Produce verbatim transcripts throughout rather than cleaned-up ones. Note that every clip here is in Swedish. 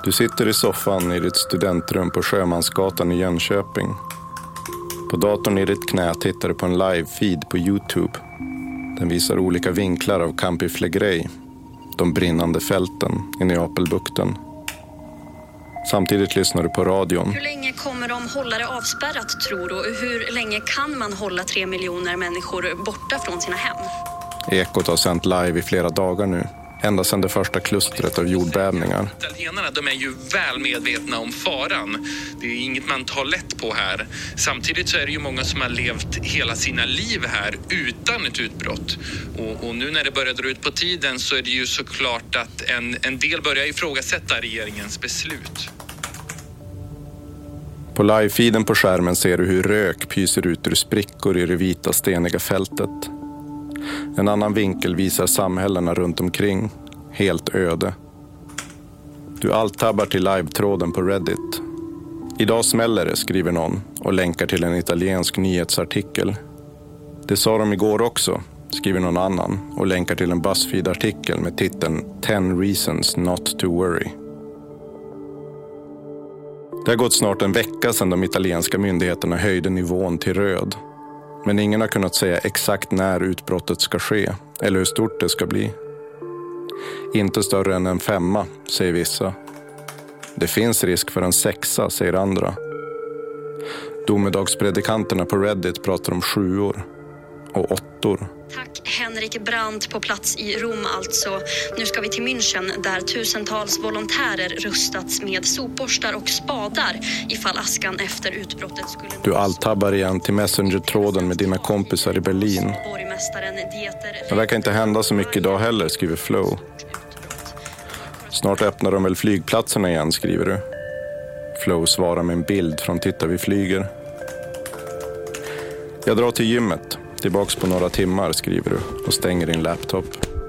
Du sitter i soffan i ditt studentrum på Sjömansgatan i Jönköping. På datorn i ditt knä tittar du på en live-feed på YouTube. Den visar olika vinklar av Campi Flegrei, de brinnande fälten i Neapelbukten. Samtidigt lyssnar du på radion. Hur länge kommer de hålla det avspärrat, tror du? Och hur länge kan man hålla tre miljoner människor borta från sina hem? Ekot har sänt live i flera dagar nu. Ända sedan det första klustret av jordbävningar. Italienarna, de är ju väl medvetna om faran. Det är inget man tar lätt på här. Samtidigt så är det ju många som har levt hela sina liv här utan ett utbrott. Och, och nu när det börjar dra ut på tiden så är det ju såklart att en, en del börjar ifrågasätta regeringens beslut. På live-feeden på skärmen ser du hur rök pyser ut ur sprickor i det vita steniga fältet. En annan vinkel visar samhällena runt omkring, helt öde. Du alt-tabbar till live-tråden på Reddit. Idag smäller det, skriver någon och länkar till en italiensk nyhetsartikel. Det sa de igår också, skriver någon annan och länkar till en BuzzFeed-artikel med titeln ten reasons not to worry. Det har gått snart en vecka sedan de italienska myndigheterna höjde nivån till röd. Men ingen har kunnat säga exakt när utbrottet ska ske eller hur stort det ska bli. Inte större än en femma, säger vissa. Det finns risk för en sexa, säger andra. Domedagspredikanterna på Reddit pratar om sjuor och åttor. Tack Henrik Brandt på plats i Rom alltså. Nu ska vi till München där tusentals volontärer rustats med sopborstar och spadar ifall askan efter utbrottet skulle... Du alt-tabbar igen till Messenger-tråden med dina kompisar i Berlin. Det verkar inte hända så mycket idag heller, skriver Flow. Snart öppnar de väl flygplatserna igen, skriver du. Flow svarar med en bild från Titta vi flyger. Jag drar till gymmet. Tillbaks på några timmar, skriver du och stänger din laptop.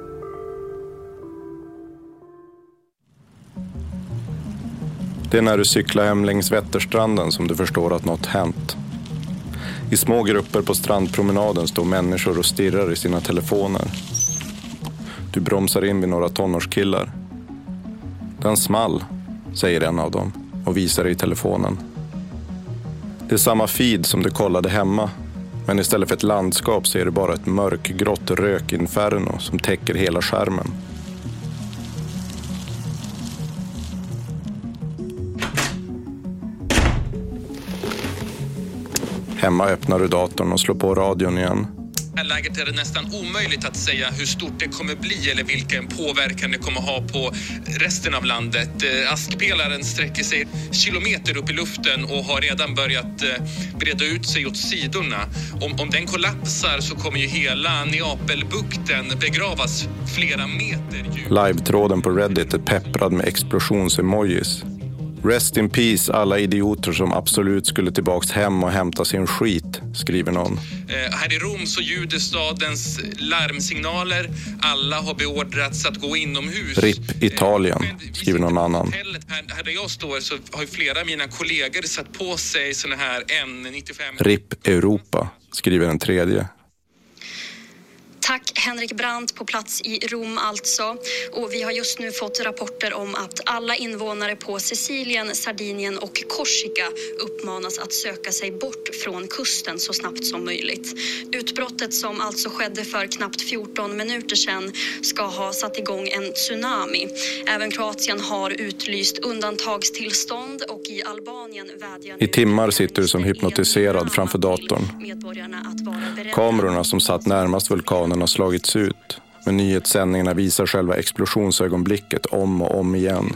Det är när du cyklar hem längs Vätterstranden som du förstår att något hänt. I små grupper på strandpromenaden står människor och stirrar i sina telefoner. Du bromsar in vid några tonårskillar. Den small, säger en av dem och visar i telefonen. Det är samma feed som du kollade hemma. Men istället för ett landskap så är det bara ett mörkgrått rökinferno som täcker hela skärmen. Hemma öppnar du datorn och slår på radion igen. I det här läget är det nästan omöjligt att säga hur stort det kommer bli eller vilken påverkan det kommer ha på resten av landet. Askpelaren sträcker sig kilometer upp i luften och har redan börjat breda ut sig åt sidorna. Om, om den kollapsar så kommer ju hela Neapelbukten begravas flera meter djupt. Live-tråden på Reddit är pepprad med explosions-emojis. Rest in peace alla idioter som absolut skulle tillbaks hem och hämta sin skit, skriver någon. Eh, här i Rom så ljuder stadens larmsignaler. Alla har beordrats att gå inomhus. R I P Italien, eh, skriver någon annan. Här, här där jag står så har ju flera av mina kollegor satt på sig såna här N nittiofem. R I P Europa, skriver en tredje. Tack Henrik Brandt på plats i Rom alltså. Och vi har just nu fått rapporter om att alla invånare på Sicilien, Sardinien och Korsika uppmanas att söka sig bort från kusten så snabbt som möjligt. Utbrottet som alltså skedde för knappt fjorton minuter sedan ska ha satt igång en tsunami. Även Kroatien har utlyst undantagstillstånd och i Albanien vädjar... I timmar sitter du som hypnotiserad framför datorn. Kamerorna som satt närmast vulkanen har slagits ut, men nyhetssändningarna visar själva explosionsögonblicket om och om igen.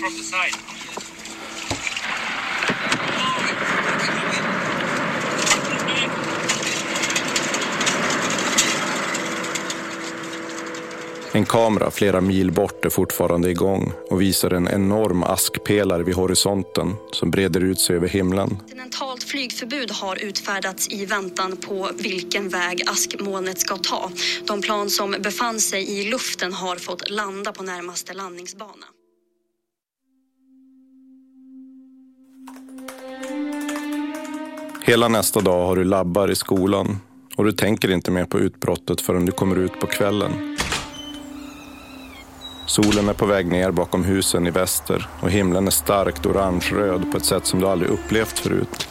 En kamera flera mil bort är fortfarande igång och visar en enorm askpelare vid horisonten som breder ut sig över himlen. Kontinentalt flygförbud har utfärdats i väntan på vilken väg askmolnet ska ta. De plan som befann sig i luften har fått landa på närmaste landningsbana. Hela nästa dag har du labbar i skolan och du tänker inte mer på utbrottet förrän du kommer ut på kvällen. Solen är på väg ner bakom husen i väster och himlen är starkt orange-röd på ett sätt som du aldrig upplevt förut.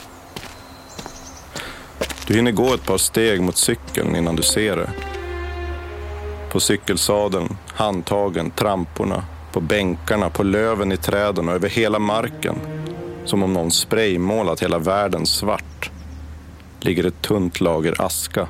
Du hinner gå ett par steg mot cykeln innan du ser det. På cykelsadeln, handtagen, tramporna, på bänkarna, på löven i träden och över hela marken, som om någon spraymålat hela världen svart, ligger ett tunt lager aska.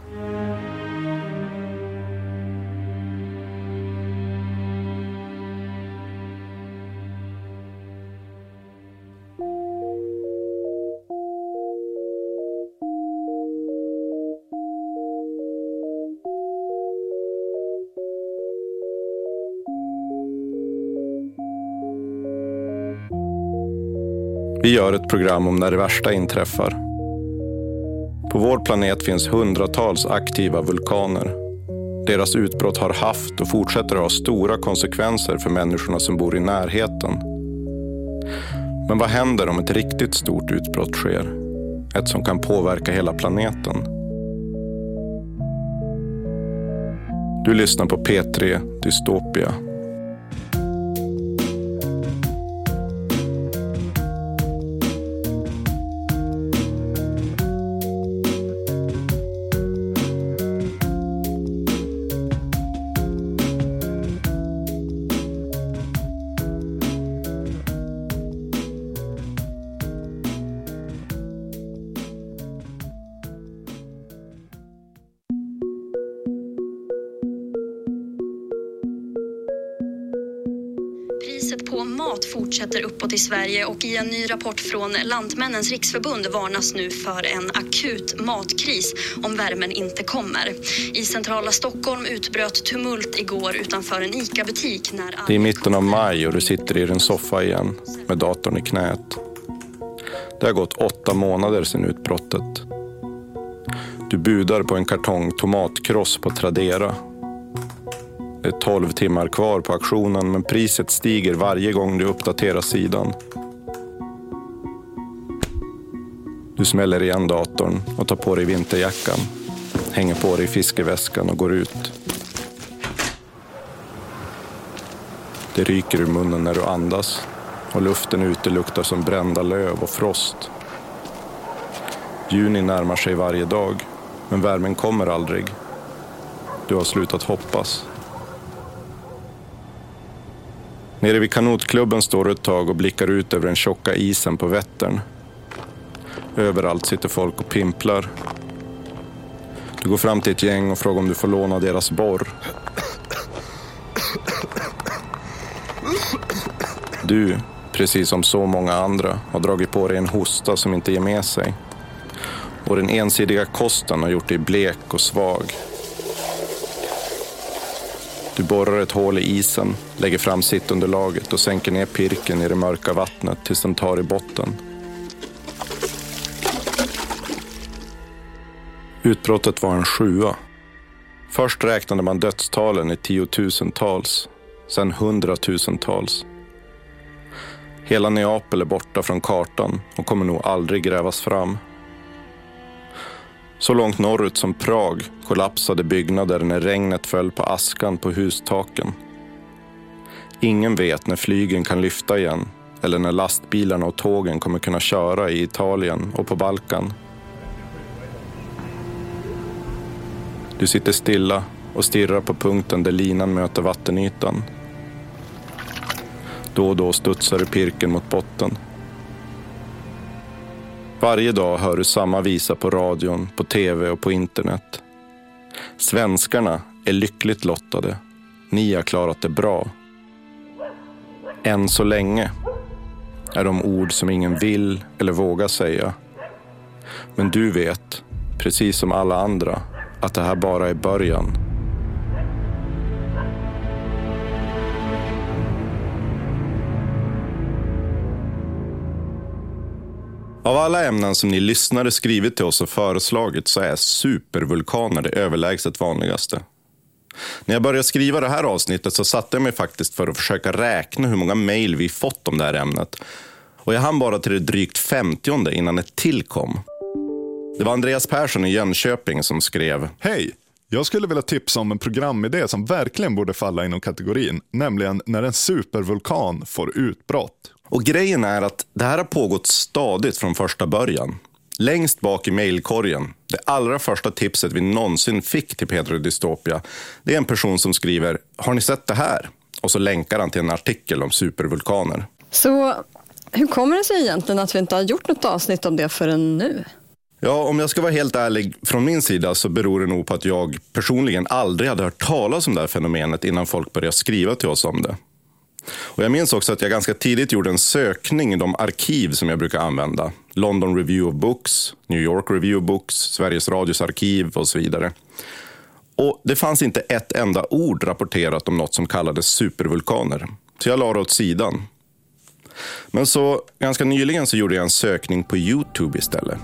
Vi gör ett program om när det värsta inträffar. På vår planet finns hundratals aktiva vulkaner. Deras utbrott har haft och fortsätter att ha stora konsekvenser för människorna som bor i närheten. Men vad händer om ett riktigt stort utbrott sker? Ett som kan påverka hela planeten. Du lyssnar på P tre Dystopia. Priset på mat fortsätter uppåt i Sverige och i en ny rapport från Lantmännens riksförbund varnas nu för en akut matkris om värmen inte kommer. I centrala Stockholm utbröt tumult igår utanför en ICA-butik. När det är mitten av maj och du sitter i din soffa igen med datorn i knät. Det har gått åtta månader sedan utbrottet. Du budar på en kartong tomatkross på Tradera. Det är tolv timmar kvar på auktionen, men priset stiger varje gång du uppdaterar sidan. Du smäller igen datorn och tar på dig vinterjackan, hänger på dig fiskeväskan och går ut. Det ryker ur munnen när du andas och luften ute luktar som brända löv och frost. Juni närmar sig varje dag, men värmen kommer aldrig. Du har slutat hoppas. Nere vid kanotklubben står du ett tag och blickar ut över den tjocka isen på Vättern. Överallt sitter folk och pimplar. Du går fram till ett gäng och frågar om du får låna deras borr. Du, precis som så många andra, har dragit på dig en hosta som inte ger med sig. Och den ensidiga kosten har gjort dig blek och svag. Du borrar ett hål i isen, lägger fram sittunderlaget och sänker ner pirken i det mörka vattnet tills den tar i botten. Utbrottet var en sjua. Först räknade man dödstalen i tiotusentals, sen hundratusentals. Hela Neapel är borta från kartan och kommer nog aldrig grävas fram. Så långt norrut som Prag kollapsade byggnader när regnet föll på askan på hustaken. Ingen vet när flygen kan lyfta igen eller när lastbilarna och tågen kommer kunna köra i Italien och på Balkan. Du sitter stilla och stirrar på punkten där linan möter vattenytan. Då och då studsar du pirken mot botten. Varje dag hör du samma visa på radion, på tv och på internet. Svenskarna är lyckligt lottade. Ni har klarat det bra. Än så länge är de ord som ingen vill eller vågar säga. Men du vet, precis som alla andra, att det här bara är början. Av alla ämnen som ni lyssnare skrivit till oss och föreslagit så är supervulkaner det överlägset vanligaste. När jag började skriva det här avsnittet så satte jag mig faktiskt för att försöka räkna hur många mejl vi fått om det här ämnet. Och jag hann bara till det drygt femtionde innan ett till kom. Det var Andreas Persson i Jönköping som skrev: Hej! Jag skulle vilja tipsa om en programidé som verkligen borde falla inom kategorin, nämligen när en supervulkan får utbrott. Och grejen är att det här har pågått stadigt från första början. Längst bak i mejlkorgen, det allra första tipset vi någonsin fick till Petro Dystopia, det är en person som skriver "Har ni sett det här?" Och så länkar han till en artikel om supervulkaner. Så hur kommer det sig egentligen att vi inte har gjort något avsnitt om det förrän nu? Ja, om jag ska vara helt ärlig från min sida så beror det nog på att jag personligen aldrig hade hört talas om det här fenomenet innan folk började skriva till oss om det. Och jag minns också att jag ganska tidigt gjorde en sökning i de arkiv som jag brukar använda. London Review of Books, New York Review of Books, Sveriges Radios arkiv och så vidare. Och det fanns inte ett enda ord rapporterat om något som kallades supervulkaner. Så jag la det åt sidan. Men så ganska nyligen så gjorde jag en sökning på YouTube istället.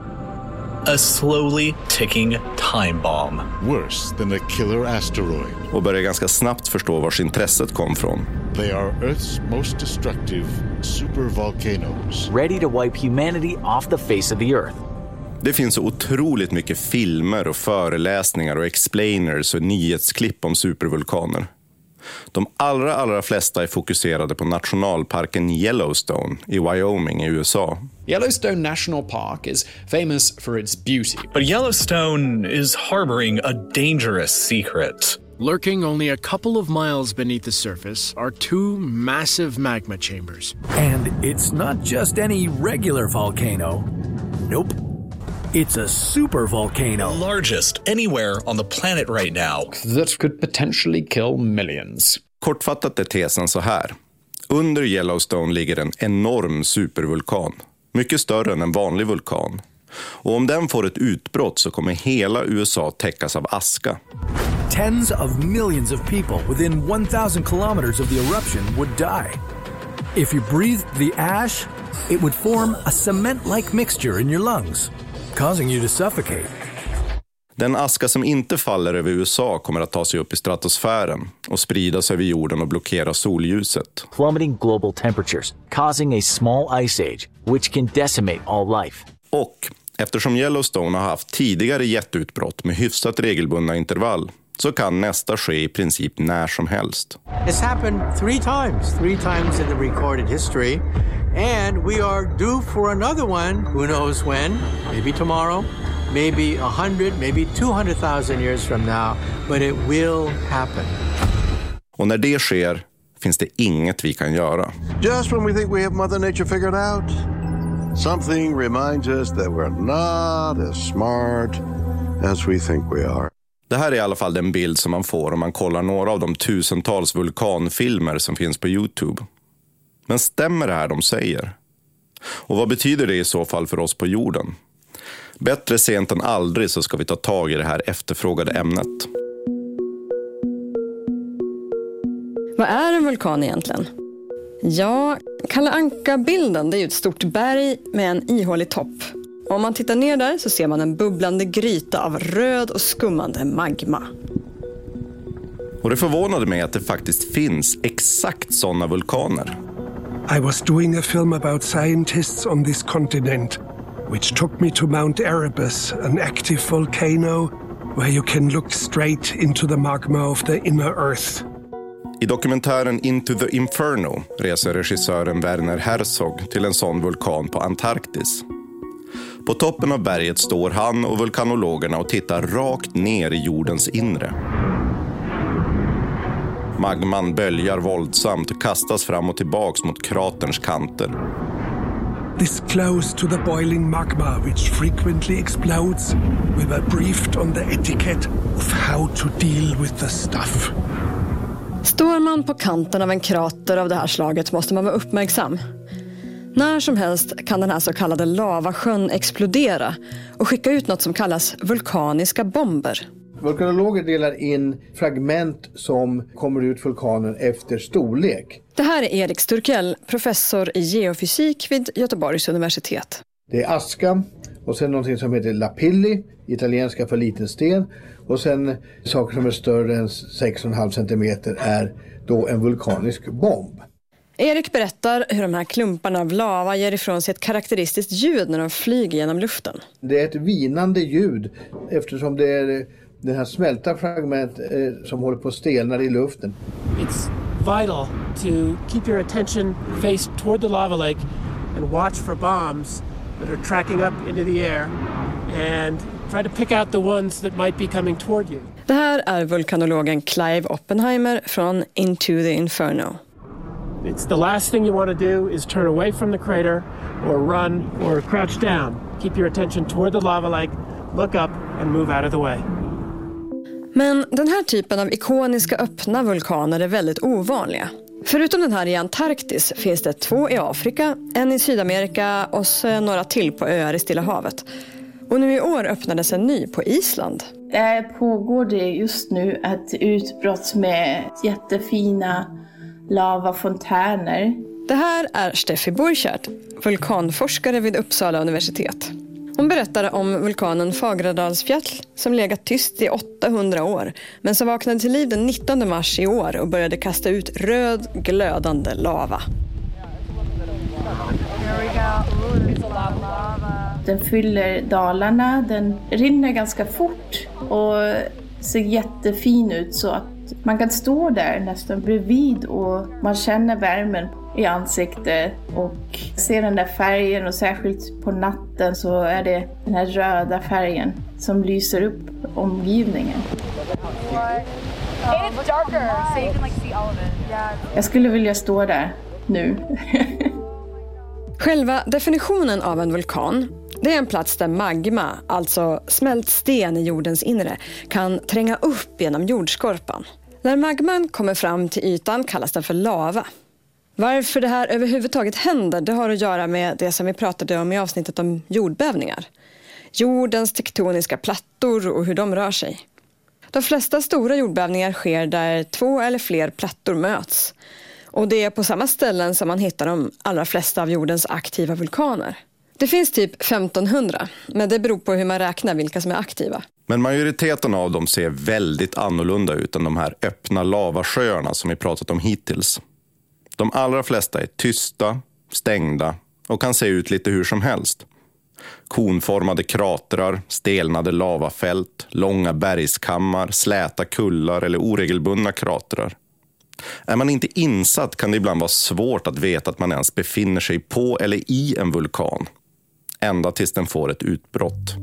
A slowly ticking time bomb. Worse than a killer asteroid. Och började ganska snabbt förstå vars intresset kom från. They are Earth's most destructive supervolcanoes. Ready to wipe humanity off the face of the earth. Det finns så otroligt mycket filmer och föreläsningar och explainers och nyhetsklipp om supervulkaner. De allra, allra flesta är fokuserade på nationalparken Yellowstone i Wyoming i U S A. Yellowstone National Park is famous for its beauty. But Yellowstone is harboring a dangerous secret. Lurking only a couple of miles beneath the surface are two massive magma chambers. And it's not just any regular volcano. Nope. It's a supervolcano. The largest anywhere on the planet right now. That could potentially kill millions. Kortfattat är tesen så här. Under Yellowstone ligger en enorm supervulkan. Mycket större än en vanlig vulkan. Och om den får ett utbrott så kommer hela U S A täckas av aska. Tens of millions of people within one thousand kilometers of the eruption would die. If you breathed the ash, it would form a cement-like mixture in your lungs, causing you to suffocate. Den aska som inte faller över U S A kommer att ta sig upp i stratosfären och spridas över jorden och blockera solljuset. Plummeting global temperatures, causing a small ice age, which can decimate all life. Och eftersom Yellowstone har haft tidigare jätteutbrott med hyfsat regelbundna intervall så kan nästa ske i princip när som helst. It's happened three times, three times in the recorded history, and we are due for another one, who knows when, maybe tomorrow, maybe a hundred, maybe two hundred thousand years from now, but it will happen. Och när det sker finns det inget vi kan göra. Just when we think we have Mother Nature figured out, something reminds us that we're not as smart as we think we are. Det här är i alla fall den bild som man får om man kollar några av de tusentals vulkanfilmer som finns på YouTube. Men stämmer det här de säger? Och vad betyder det i så fall för oss på jorden? Bättre sent än aldrig så ska vi ta tag i det här efterfrågade ämnet. Vad är en vulkan egentligen? Ja, Kalle Anka-bilden, det är ju ett stort berg med en ihålig topp. Om man tittar ner där så ser man en bubblande gryta av röd och skummande magma. Och det förvånade mig att det faktiskt finns exakt sådana vulkaner. I was doing a film about scientists on this continent, which took me to Mount Erebus, an active volcano where you can look straight into the magma of the inner earth. I dokumentären Into the Inferno reser regissören Werner Herzog till en sån vulkan på Antarktis. På toppen av berget står han och vulkanologerna och tittar rakt ner i jordens inre. Magman böljar våldsamt och kastas fram och tillbaks mot kraterns kanter. This close to the boiling magma, which frequently explodes, we were briefed on the etiquette of how to deal with the stuff. Står man på kanten av en krater av det här slaget måste man vara uppmärksam. När som helst kan den här så kallade lavasjön explodera och skicka ut något som kallas vulkaniska bomber. Vulkanologer delar in fragment som kommer ut vulkanen efter storlek. Det här är Erik Sturkell, professor i geofysik vid Göteborgs universitet. Det är aska och sen någonting som heter lapilli, italienska för liten sten. Och sen saker som är större än sex komma fem centimeter är då en vulkanisk bomb. Erik berättar hur de här klumparna av lava ger ifrån sig ett karaktäristiskt ljud när de flyger genom luften. Det är ett vinande ljud eftersom det är den här smälta fragment eh, som håller på att stelna i luften. It's vital to keep your attention faced toward the lava lake and watch for bombs that are tracking up into the air and try to pick out the ones that might be coming toward you. Det här är vulkanologen Clive Oppenheimer från Into the Inferno. It's the last thing you want to do is turn away from the crater or run or crouch down. Keep your attention toward the lava lake, look up and move out of the way. Men den här typen av ikoniska öppna vulkaner är väldigt ovanliga. Förutom den här i Antarktis finns det två i Afrika, en i Sydamerika och så några till på öar i Stilla havet. Och nu i år öppnades en ny på Island. Där pågår det just nu ett utbrott med jättefina lavafontäner. Det här är Steffi Borchert, vulkanforskare vid Uppsala universitet. Hon berättade om vulkanen Fagradalsfjall som legat tyst i åttahundra år men som vaknade till liv den nittonde mars i år och började kasta ut röd glödande lava. Den fyller dalarna, den rinner ganska fort och ser jättefin ut så att man kan stå där nästan bredvid och man känner värmen i ansiktet och ser den där färgen, och särskilt på natten så är det den här röda färgen som lyser upp omgivningen. Jag skulle vilja stå där nu. Själva definitionen av en vulkan, det är en plats där magma, alltså smält sten i jordens inre, kan tränga upp genom jordskorpan. När magman kommer fram till ytan kallas den för lava. Varför det här överhuvudtaget händer, det har att göra med det som vi pratade om i avsnittet om jordbävningar. Jordens tektoniska plattor och hur de rör sig. De flesta stora jordbävningar sker där två eller fler plattor möts. Och det är på samma ställen som man hittar de allra flesta av jordens aktiva vulkaner. Det finns typ femtonhundra, men det beror på hur man räknar vilka som är aktiva. Men majoriteten av dem ser väldigt annorlunda ut än de här öppna lavasjöarna som vi pratat om hittills. De allra flesta är tysta, stängda och kan se ut lite hur som helst. Konformade kratrar, stelnade lavafält, långa bergskammar, släta kullar eller oregelbundna kratrar. Är man inte insatt kan det ibland vara svårt att veta att man ens befinner sig på eller i en vulkan. Ända tills den får ett utbrott.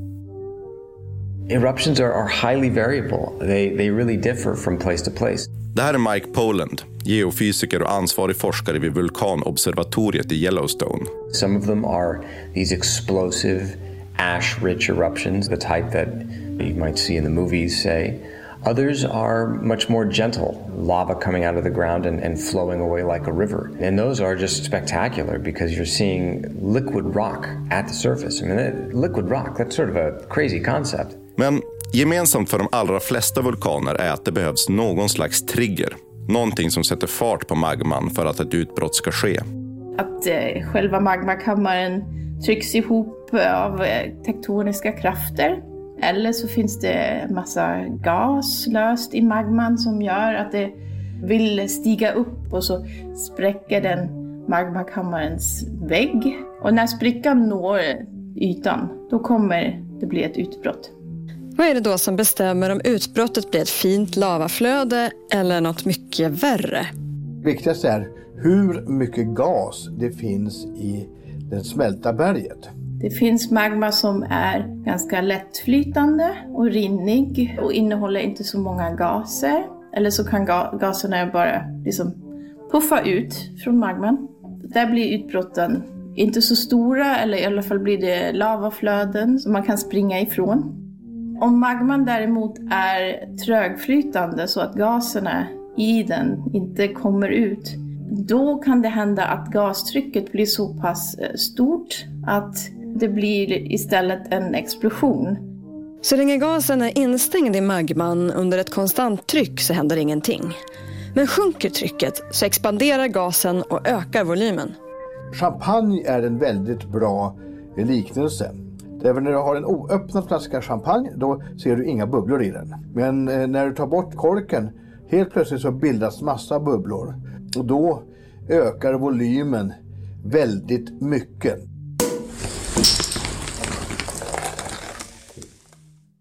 Eruptions are, are highly variable. They, they really differ from place to place. Det här är Mike Poland, geofysiker och ansvarig forskare vid vulkanobservatoriet i Yellowstone. Some of them are these explosive, ash-rich eruptions, the type that you might see in the movies, say. Others are much more gentle, lava coming out of the ground and, and flowing away like a river. And those are just spectacular because you're seeing liquid rock at the surface. I mean, liquid rock, that's sort of a crazy concept. Men gemensamt för de allra flesta vulkaner är att det behövs någon slags trigger. Någonting som sätter fart på magman för att ett utbrott ska ske. Att eh, själva magmakammaren trycks ihop av eh, tektoniska krafter. Eller så finns det en massa gas löst i magman som gör att det vill stiga upp och så spräcker den magmakammarens vägg. Och när sprickan når ytan, då kommer det bli ett utbrott. Vad är det då som bestämmer om utbrottet blir ett fint lavaflöde eller något mycket värre? Viktigast är hur mycket gas det finns i det smälta berget. Det finns magma som är ganska lättflytande och rinnig och innehåller inte så många gaser. Eller så kan ga- gaserna bara liksom puffa ut från magman. Där blir utbrotten inte så stora, eller i alla fall blir det lavaflöden som man kan springa ifrån. Om magman däremot är trögflytande så att gaserna i den inte kommer ut, då kan det hända att gastrycket blir så pass stort att det blir istället en explosion. Så länge gasen är instängd i magman under ett konstant tryck så händer ingenting. Men sjunker trycket så expanderar gasen och ökar volymen. Champagne är en väldigt bra liknelse. Även när du har en oöppnad flaska champagne, då ser du inga bubblor i den. Men eh, när du tar bort korken, helt plötsligt så bildas massa bubblor. Och då ökar volymen väldigt mycket.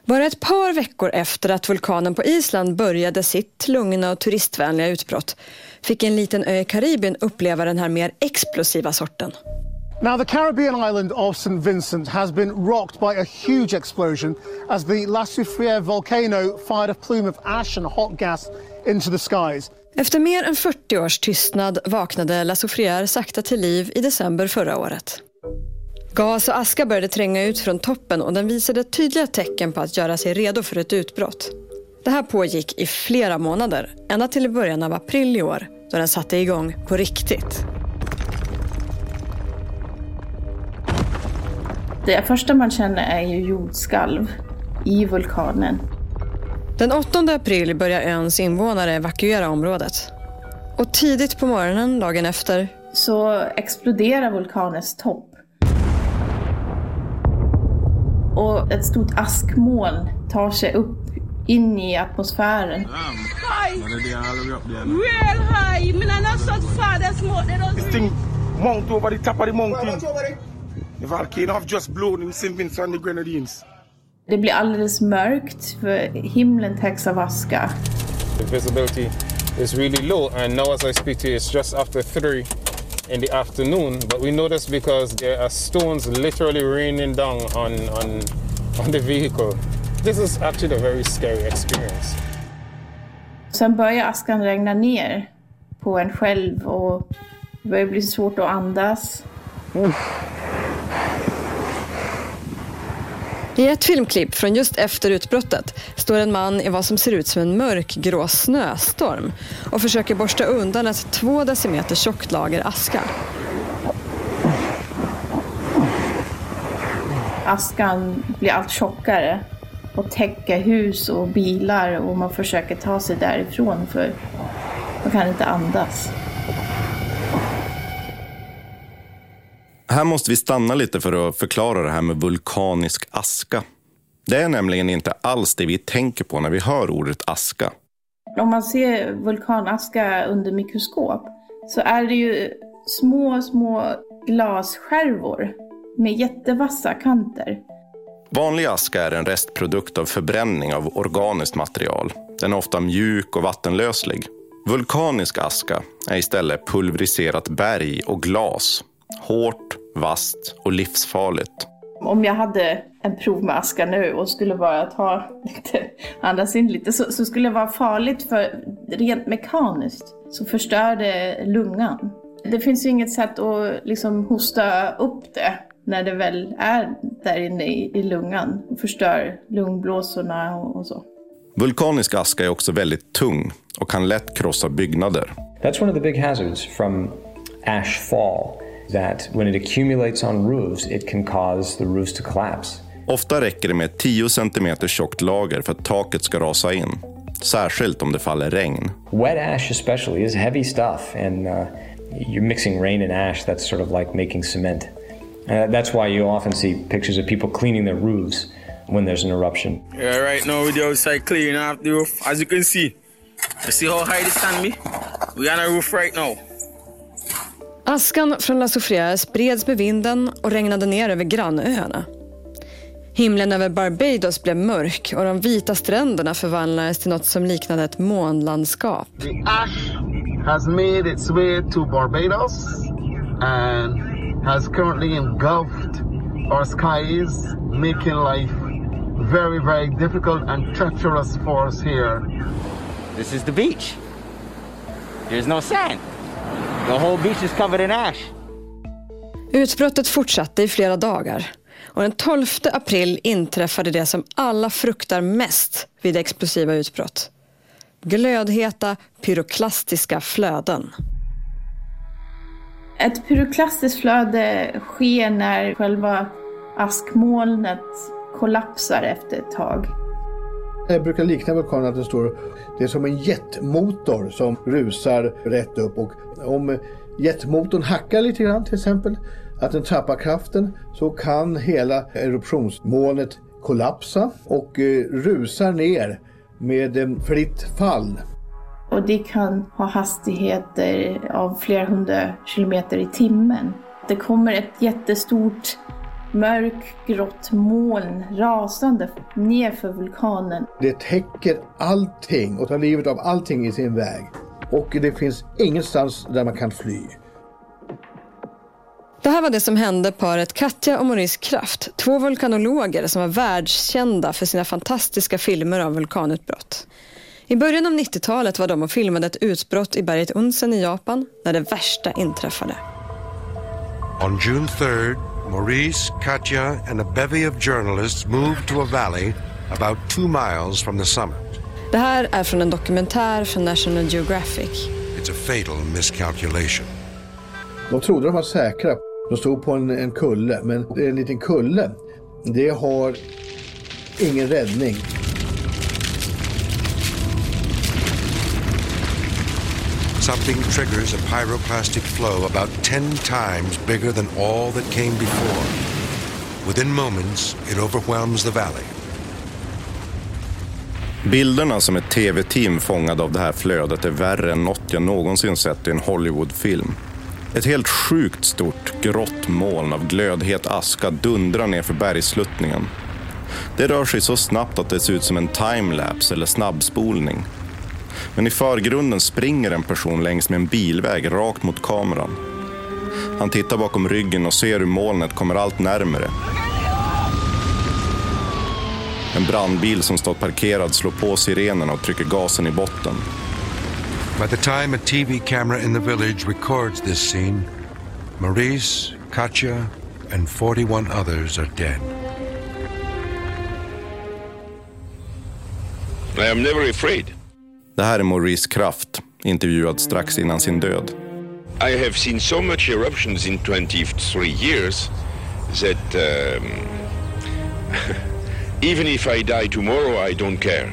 Bara ett par veckor efter att vulkanen på Island började sitt lugna och turistvänliga utbrott fick en liten ö i Karibien uppleva den här mer explosiva sorten. Now, the Caribbean island of Saint Vincent has been rocked by a huge explosion as the La Soufrière volcano fired a plume of ash and hot gas into the skies. Efter mer än fyrtio års tystnad vaknade La Soufrière sakta till liv i december förra året. Gas och aska började tränga ut från toppen och den visade tydliga tecken på att göra sig redo för ett utbrott. Det här pågick i flera månader, ända till i början av april i år, då den satte igång på riktigt. Det första man känner är ju jordskalv i vulkanen. Den åttonde april börjar öns invånare evakuera området. Och tidigt på morgonen dagen efter så exploderar vulkanens topp. Och ett stort askmoln tar sig upp in i atmosfären. Real high. I mean, I'm not so far. There's smoke. They don't this thing mount over the top of the mountain. The volcano have just blown in Saint Vincent and the Grenadines. Det blir alldeles mörkt för himlen täcks av aska. The visibility is really low and now as I speak to you it's just after three in the afternoon, but we know this because there are stones literally raining down on on on the vehicle. This is actually a very scary experience. Sen börjar askan regna ner på en själv och det börjar bli svårt att andas. Mm. I ett filmklipp från just efter utbrottet står en man i vad som ser ut som en mörkgrå snöstorm och försöker borsta undan ett två decimeter tjockt lager aska. Askan blir allt tjockare och täcker hus och bilar och man försöker ta sig därifrån för man kan inte andas. Här måste vi stanna lite för att förklara det här med vulkanisk aska. Det är nämligen inte alls det vi tänker på när vi hör ordet aska. Om man ser vulkanaska under mikroskop så är det ju små, små glasskärvor med jättevassa kanter. Vanlig aska är en restprodukt av förbränning av organiskt material. Den är ofta mjuk och vattenlöslig. Vulkanisk aska är istället pulveriserat berg och glas. Hårt, vasst och livsfarligt. Om jag hade en prov med aska nu och skulle bara ta lite, andas in lite så, så skulle det vara farligt för rent mekaniskt så förstör det lungan. Det finns ju inget sätt att liksom hosta upp det när det väl är där inne i, i lungan och förstör lungblåsorna och, och så. Vulkanisk aska är också väldigt tung och kan lätt krossa byggnader. That's one of the big hazards from ash fall. That when it accumulates on roofs, it can cause the roofs to collapse. Ofta räcker det med tio centimeter tjockt lager för att taket ska rasa in. Särskilt om det faller regn. Wet ash especially is heavy stuff and uh, you're mixing rain and ash. That's sort of like making cement. Uh, that's why you often see pictures of people cleaning their roofs when there's an eruption. Yeah, right now we're outside cleaning off the roof. As you can see, you see how high the stand be? We're on a roof right now. Askan från La Soufrière spreds med vinden och regnade ner över grannöarna. Himlen över Barbados blev mörk och de vita stränderna förvandlades till något som liknade ett månlandskap. The ash has made its way to Barbados and has currently engulfed our skies, making life very, very difficult and treacherous for us here. This is the beach. There's no sand. The whole beach is covered in ash. Utbrottet fortsatte i flera dagar och den tolfte april inträffade det som alla fruktar mest vid explosiva utbrott. Glödheta pyroklastiska flöden. Ett pyroklastiskt flöde sker när själva askmolnet kollapsar efter ett tag. Jag brukar likna vulkanen att det står, det är som en jetmotor som rusar rätt upp och om jetmotorn hackar lite grann till exempel, att den tappar kraften så kan hela eruptionsmolnet kollapsa och eh, rusar ner med eh, fritt fall. Och det kan ha hastigheter av flera hundra kilometer i timmen. Det kommer ett jättestort mörk, grått moln rasande ner för vulkanen. Det täcker allting och tar livet av allting i sin väg. Och det finns ingenstans där man kan fly. Det här var det som hände paret Katja och Maurice Kraft, två vulkanologer som var världskända för sina fantastiska filmer av vulkanutbrott. I början av nittiotalet var de och filmade ett utbrott i berget Unsen i Japan när det värsta inträffade. On June third, Maurice, Katja and a bevy of journalists moved to a valley about two miles from the summit. Det här är från en dokumentär från National Geographic. It's a fatal miscalculation. De trodde de var säkra. De stod på en, en kulle, men en liten kulle, det har ingen räddning. Something triggers a pyroclastic flow about ten times bigger than all that came before. Within moments, it overwhelms the valley. Bilderna som ett tv-team fångade av det här flödet är värre än något jag någonsin sett i en Hollywoodfilm. Ett helt sjukt stort grått moln av glödhet aska dundrar ner för bergsluttningen. Det rör sig så snabbt att det ser ut som en timelapse eller snabbspolning. Men i förgrunden springer en person längs med en bilväg rakt mot kameran. Han tittar bakom ryggen och ser hur molnet kommer allt närmare. En brandbil som stått parkerad slår på sirenen och trycker gasen i botten. By the time a T V camera in the village records this scene, Maurice, Katja, and forty-one others are dead. I am never afraid. Det här är Maurice Kraft, intervjuad strax innan sin död. I have seen so much eruptions in twenty-three years that um, even if I die tomorrow, I don't care.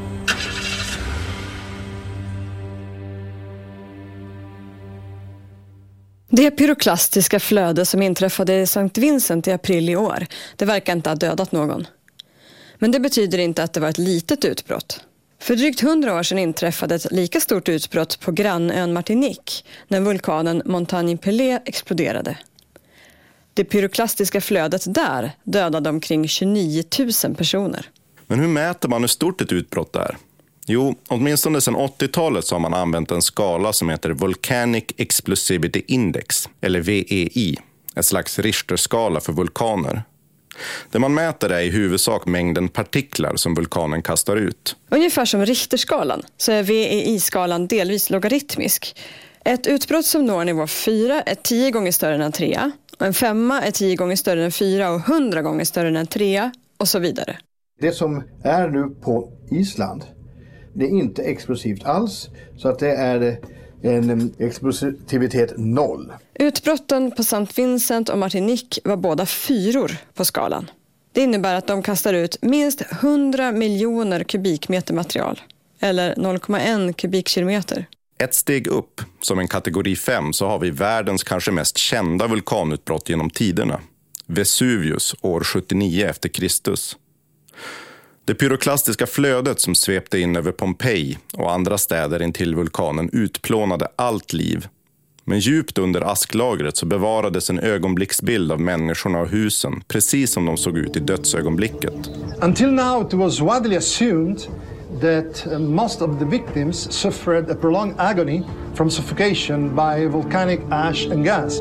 Det pyroklastiska flöde som inträffade i Sankt Vincent i april i år, det verkar inte ha dödat någon. Men det betyder inte att det var ett litet utbrott. För drygt hundra år sedan inträffade ett lika stort utbrott på grannön Martinique när vulkanen Montagne Pelée exploderade. Det pyroklastiska flödet där dödade omkring tjugonio tusen personer. Men hur mäter man hur stort ett utbrott är? Jo, åtminstone sedan åttiotalet så har man använt en skala som heter Volcanic Explosivity Index, eller V E I, ett slags Richterskala för vulkaner. Det man mäter är i huvudsak mängden partiklar som vulkanen kastar ut. Ungefär som Richterskalan så är V E I-skalan delvis logaritmisk. Ett utbrott som når nivå fyra är tio gånger större än en trea, och en femma är tio gånger större än fyra och hundra gånger större än en trea och så vidare. Det som är nu på Island, det är inte explosivt alls, så att det är en explosivitet noll. Utbrotten på Sankt Vincent och Martinique var båda fyror på skalan. Det innebär att de kastar ut minst hundra miljoner kubikmeter material, eller noll komma en kubikkilometer. Ett steg upp, som en kategori fem, så har vi världens kanske mest kända vulkanutbrott genom tiderna. Vesuvius år sjuttionio efter Kristus. Det pyroklastiska flödet som svepte in över Pompeji och andra städer intill vulkanen utplånade allt liv. Men djupt under asklagret så bevarades en ögonblicksbild av människorna och husen, precis som de såg ut i dödsögonblicket. Until now it was widely assumed that most of the victims suffered a prolonged agony from suffocation by volcanic ash and gas.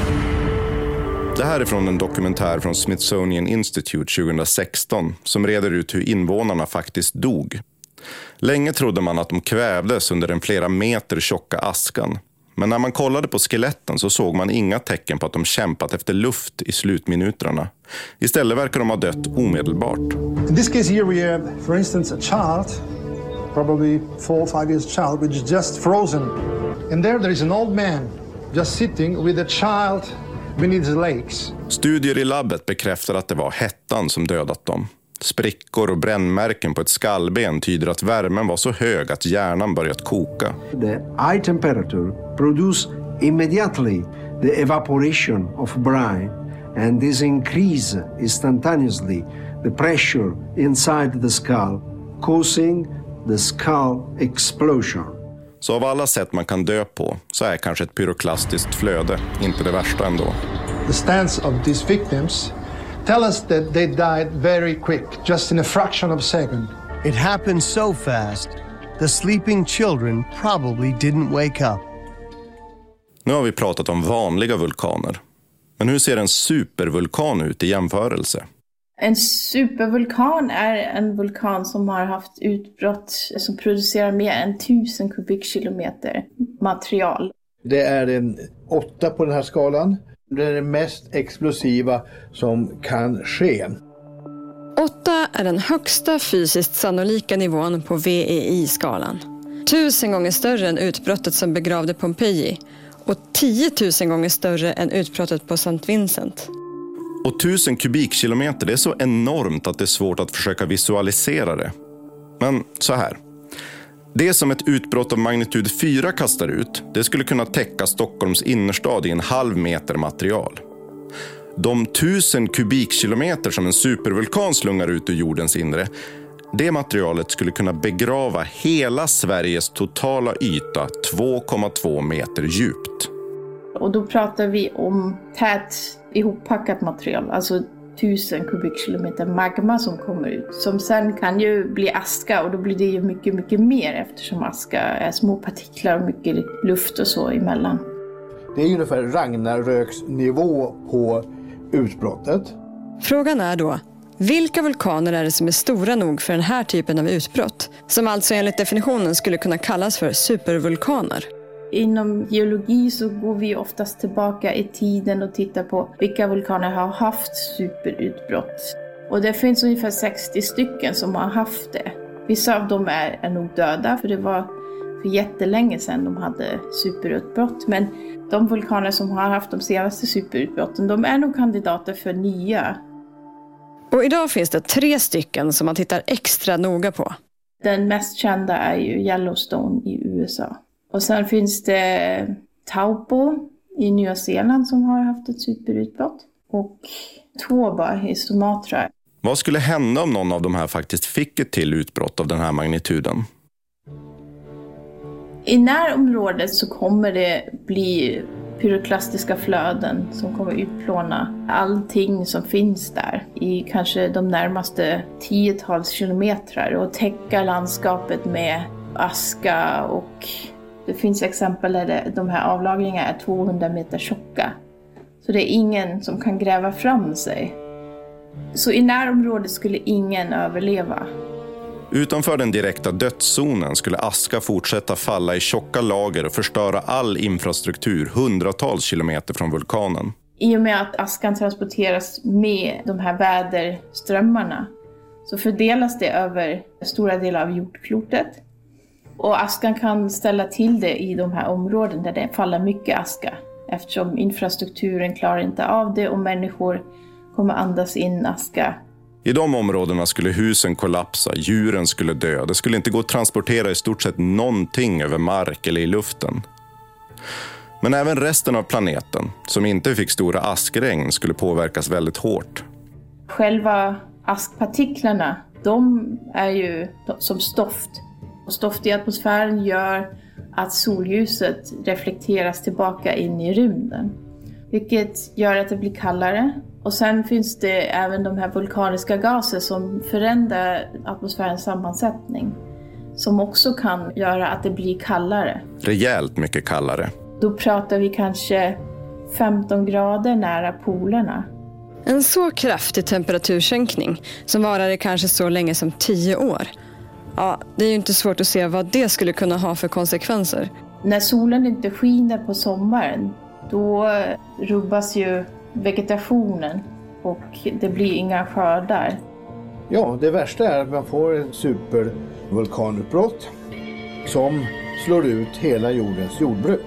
Det här är från en dokumentär från Smithsonian Institute tjugohundrasexton som reder ut hur invånarna faktiskt dog. Länge trodde man att de kvävdes under den flera meter tjocka askan. Men när man kollade på skeletten så såg man inga tecken på att de kämpat efter luft i slutminuterna. Istället verkar de ha dött omedelbart. In this case here we have, for instance, a child, probably four or five years child, which is just frozen. And there there is an old man just sitting with a child beneath his legs. Studier i labbet bekräftar att det var hettan som dödat dem. Sprickor och brännmärken på ett skallben tyder att värmen var så hög att hjärnan börjat koka. The high temperature produce immediately the evaporation of brine, and this increase instantaneously the pressure inside the skull, causing the skull explosion. Så av alla sätt man kan dö på så är kanske ett pyroklastiskt flöde inte det värsta ändå. The stance of these victims tell us that they died very quick, just in a fraction of a second. It happened so fast, the sleeping children probably didn't wake up. Nu har vi pratat om vanliga vulkaner. Men hur ser en supervulkan ut i jämförelse? En supervulkan är en vulkan som har haft utbrott som producerar mer än tusen kubikkilometer material. Det är en åtta på den här skalan. Det är det mest explosiva som kan ske. åtta är den högsta fysiskt sannolika nivån på V E I-skalan. Tusen gånger större än utbrottet som begravde Pompeji och tiotusen gånger större än utbrottet på Sankt Vincent. Och tusen kubikkilometer, det är så enormt att det är svårt att försöka visualisera det. Men så här. Det som ett utbrott av magnitud fyra kastar ut, det skulle kunna täcka Stockholms innerstad i en halv meter material. De tusen kubikkilometer som en supervulkan slungar ut ur jordens inre, det materialet skulle kunna begrava hela Sveriges totala yta två komma två meter djupt. Och då pratar vi om tät ihoppackat material, alltså tusen kubikkilometer magma som kommer ut. Som sen kan ju bli aska, och då blir det ju mycket, mycket mer eftersom aska är små partiklar och mycket luft och så emellan. Det är ungefär Ragnaröks nivå på utbrottet. Frågan är då, vilka vulkaner är det som är stora nog för den här typen av utbrott? Som alltså enligt definitionen skulle kunna kallas för supervulkaner. Inom geologi så går vi oftast tillbaka i tiden och tittar på vilka vulkaner har haft superutbrott. Och det finns ungefär sextio stycken som har haft det. Vissa av dem är, är nog döda, för det var för jättelänge sedan de hade superutbrott. Men de vulkaner som har haft de senaste superutbrotten, de är nog kandidater för nya. Och idag finns det tre stycken som man tittar extra noga på. Den mest kända är ju Yellowstone i U S A. Och sen finns det Taupo i Nya Zeeland som har haft ett superutbrott. Och Toba i Sumatra. Vad skulle hända om någon av de här faktiskt fick ett till utbrott av den här magnituden? I närområdet så kommer det bli pyroklastiska flöden som kommer utplåna allting som finns där i kanske de närmaste tiotals kilometrar och täcka landskapet med aska, och det finns exempel där de här avlagringarna är tvåhundra meter tjocka. Så det är ingen som kan gräva fram sig. Så i närområdet skulle ingen överleva. Utanför den direkta dödszonen skulle aska fortsätta falla i tjocka lager och förstöra all infrastruktur hundratals kilometer från vulkanen. I och med att askan transporteras med de här väderströmmarna så fördelas det över stora delar av jordklotet. Och askan kan ställa till det i de här områden där det faller mycket aska. Eftersom infrastrukturen klarar inte av det och människor kommer andas in aska. I de områdena skulle husen kollapsa, djuren skulle dö. Det skulle inte gå att transportera i stort sett någonting över mark eller i luften. Men även resten av planeten, som inte fick stora askregn, skulle påverkas väldigt hårt. Själva askpartiklarna, de är ju som stoft. Och stoft i atmosfären gör att solljuset reflekteras tillbaka in i rymden. Vilket gör att det blir kallare. Och sen finns det även de här vulkaniska gaser som förändrar atmosfärens sammansättning. Som också kan göra att det blir kallare. Rejält mycket kallare. Då pratar vi kanske femton grader nära polerna. En så kraftig temperatursänkning som varar i kanske så länge som tio år. Ja, det är ju inte svårt att se vad det skulle kunna ha för konsekvenser. När solen inte skiner på sommaren, då rubbas ju vegetationen och det blir inga skördar. Ja, det värsta är att man får en supervulkanutbrott som slår ut hela jordens jordbruk.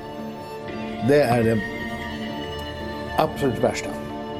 Det är det absolut värsta.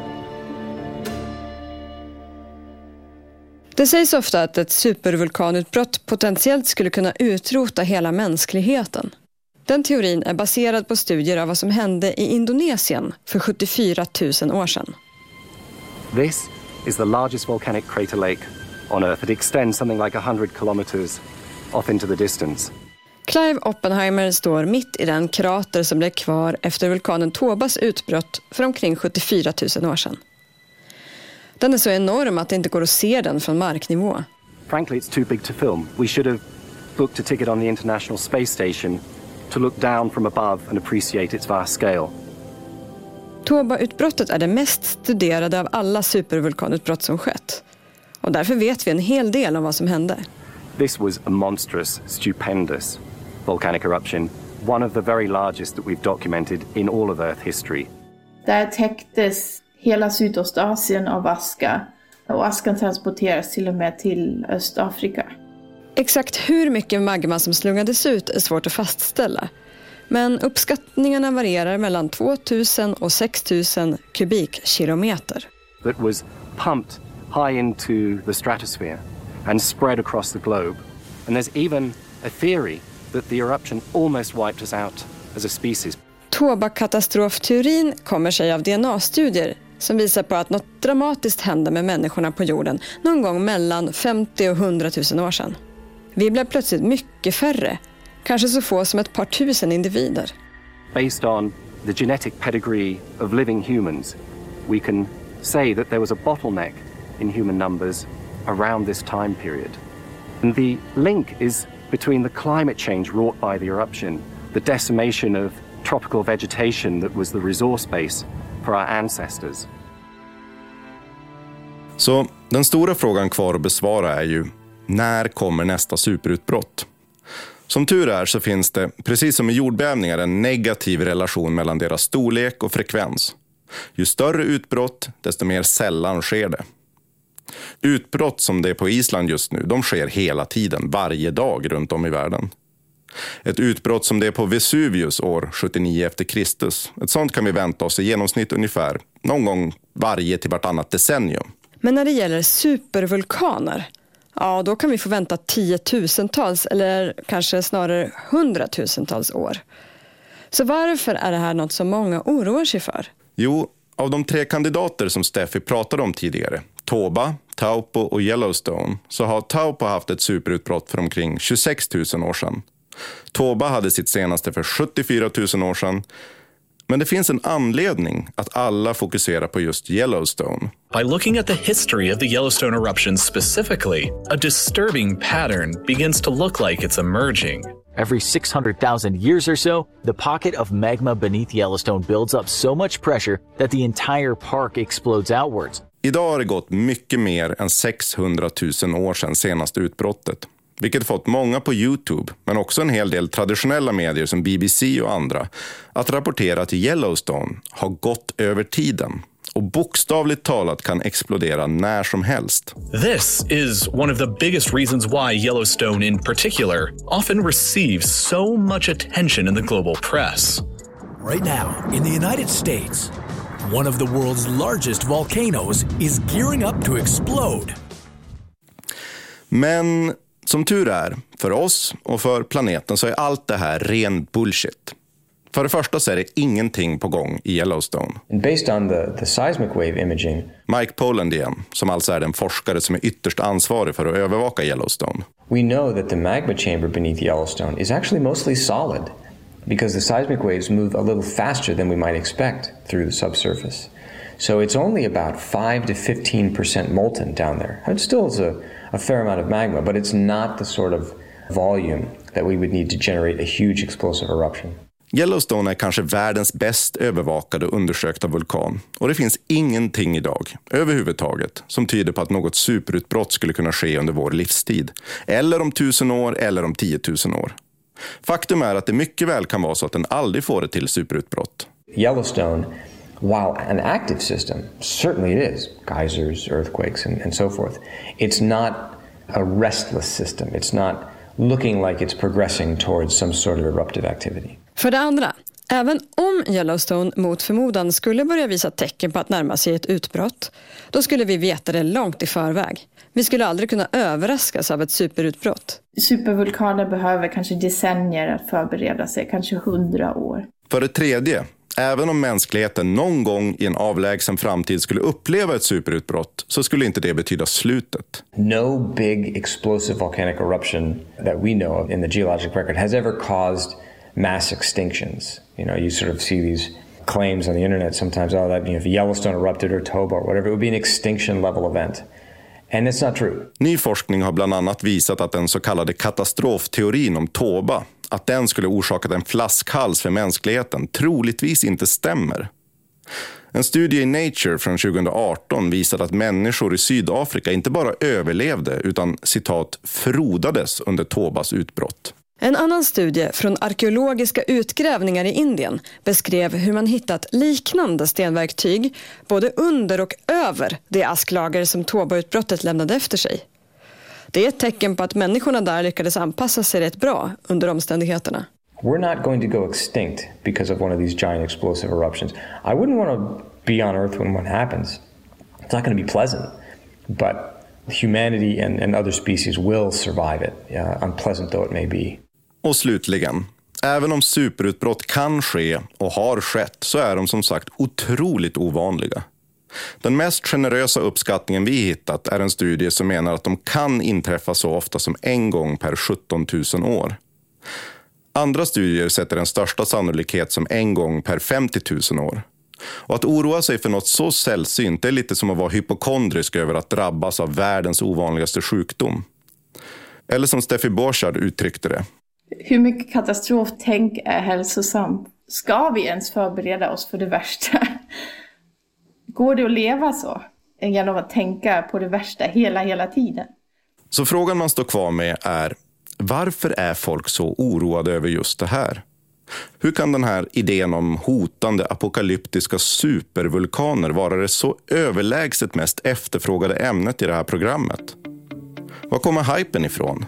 Det sägs ofta att ett supervulkanutbrott potentiellt skulle kunna utrota hela mänskligheten. Den teorin är baserad på studier av vad som hände i Indonesien för sjuttiofyra tusen år sedan. This is the largest volcanic crater lake on Earth. It extends something like one hundred kilometers off into the distance. Clive Oppenheimer står mitt i den krater som blev kvar efter vulkanen Tobas utbrott för omkring sjuttiofyra tusen år sedan. Den är så enorm att det inte går att se den från marknivå. Frankly, it's too big to film. We should have booked a ticket on the International Space Station to look down from above and appreciate its vast scale. Toba-utbrottet är det mest studerade av alla supervulkanutbrott som skett. Och därför vet vi en hel del om vad som hände. This was a monstrous, stupendous volcanic eruption, one of the very largest that we've documented in all of Earth history. Där täcktes hela Sydostasien av aska, och askan transporteras till och med till Östafrika. Exakt hur mycket magma som slungades ut är svårt att fastställa. Men uppskattningarna varierar mellan två tusen och sex tusen kubikkilometer. That was pumped high into the stratosphere and spread across the globe. And there's even a theory that the eruption almost wiped us out as a species. Toba-katastrofteorin kommer sig av D N A-studier som visar på att något dramatiskt hände med människorna på jorden någon gång mellan femtio och hundra tusen år sedan. Vi blev plötsligt mycket färre, kanske så få som ett par tusen individer. Based on the genetic pedigree of living humans, we can say that there was a bottleneck in human numbers around this time period. And the link is between the climate change wrought by the eruption, the decimation of tropical vegetation that was the resource base for our ancestors. Så den stora frågan kvar att besvara är ju, när kommer nästa superutbrott? Som tur är så finns det, precis som i jordbävningar, en negativ relation mellan deras storlek och frekvens. Ju större utbrott, desto mer sällan sker det. Utbrott som det är på Island just nu, de sker hela tiden, varje dag runt om i världen. Ett utbrott som det är på Vesuvius år sjuttionio efter Kristus, ett sånt kan vi vänta oss i genomsnitt ungefär någon gång varje till vartannat decennium. Men när det gäller supervulkaner, ja, då kan vi få vänta tiotusentals eller kanske snarare hundratusentals år. Så varför är det här något som många oroar sig för? Jo, av de tre kandidater som Steffi pratade om tidigare, Toba, Taupo och Yellowstone, så har Taupo haft ett superutbrott för omkring tjugosex tusen år sedan. Toba hade sitt senaste för sjuttiofyra tusen år sedan. Men det finns en anledning att alla fokuserar på just Yellowstone. By looking at the history of the Yellowstone eruption specifically, a disturbing pattern begins to look like it's emerging. Every six hundred thousand years or so, the pocket of magma beneath Yellowstone builds up so much pressure that the entire park explodes outwards. Idag har det gått mycket mer än sexhundratusen år sedan senaste utbrottet. Vilket fått många på YouTube, men också en hel del traditionella medier som B B C och andra, att rapportera att Yellowstone har gått över tiden och bokstavligt talat kan explodera när som helst. This is one of the biggest reasons why Yellowstone in particular often receives so much attention in the global press. Right now, in the United States, one of the world's largest volcanoes is gearing up to explode. Men som tur är, för oss och för planeten så är allt det här ren bullshit. För det första så är det ingenting på gång i Yellowstone. And based on the, the seismic wave imaging, Mike Poland igen, som alltså är den forskare som är ytterst ansvarig för att övervaka Yellowstone. We know that the magma chamber beneath Yellowstone is actually mostly solid because the seismic waves move a little faster than we might expect through the subsurface. So it's only about five to fifteen percent molten down there. It still is a, a fair amount of magma, but it's not the sort of volume that we would need to generate a huge explosive eruption. Yellowstone är kanske världens bäst övervakade och undersökta vulkan. Och det finns ingenting idag, överhuvudtaget, som tyder på att något superutbrott skulle kunna ske under vår livstid. Eller om tusen år, eller om tiotusen år. Faktum är att det mycket väl kan vara så att den aldrig får ett till superutbrott. Yellowstone, while an active system, certainly it is, geysers, earthquakes and, and so forth, it's not a restless system. It's not looking like it's progressing towards some sort of eruptive activity. För det andra, även om Yellowstone mot förmodan skulle börja visa tecken på att närma sig ett utbrott, då skulle vi veta det långt i förväg. Vi skulle aldrig kunna överraskas av ett superutbrott. Supervulkaner behöver kanske decennier att förbereda sig, kanske hundra år. För det tredje, även om mänskligheten någon gång i en avlägsen framtid skulle uppleva ett superutbrott, så skulle inte det betyda slutet. No big explosive volcanic eruption that we know of in the geologic record has ever caused mass extinctions. You know, you sort of see these claims on the internet sometimes, oh, that, you know, if Yellowstone erupted or Toba or whatever, it would be an extinction level event. And it's not true. Ny forskning har bland annat visat att den så kallade katastrofteorin om Toba, att den skulle orsakat en flaskhals för mänskligheten, troligtvis inte stämmer. En studie i Nature från tjugo arton visade att människor i Sydafrika inte bara överlevde utan, citat, frodades under Tobas utbrott. En annan studie från arkeologiska utgrävningar i Indien beskrev hur man hittat liknande stenverktyg både under och över det asklager som Toba-utbrottet lämnade efter sig. Det är ett tecken på att människorna där lyckades anpassa sig rätt bra under omständigheterna. We're not going to go extinct because of one of these giant explosive eruptions. I wouldn't want to be on Earth when one happens. It's not going to be pleasant, but humanity and, and other species will survive it, uh, unpleasant though it may be. Och slutligen, även om superutbrott kan ske och har skett så är de som sagt otroligt ovanliga. Den mest generösa uppskattningen vi hittat är en studie som menar att de kan inträffa så ofta som en gång per sjutton tusen år. Andra studier sätter den största sannolikhet som en gång per femtio tusen år. Och att oroa sig för något så sällsynt är lite som att vara hypokondrisk över att drabbas av världens ovanligaste sjukdom. Eller som Steffi Borchard uttryckte det. Hur mycket katastroftänk är hälsosamt? Ska vi ens förbereda oss för det värsta? Går det att leva så? Genom att tänka på det värsta hela, hela tiden? Så frågan man står kvar med är, varför är folk så oroade över just det här? Hur kan den här idén om hotande apokalyptiska supervulkaner vara det så överlägset mest efterfrågade ämnet i det här programmet? Var kommer hypen ifrån?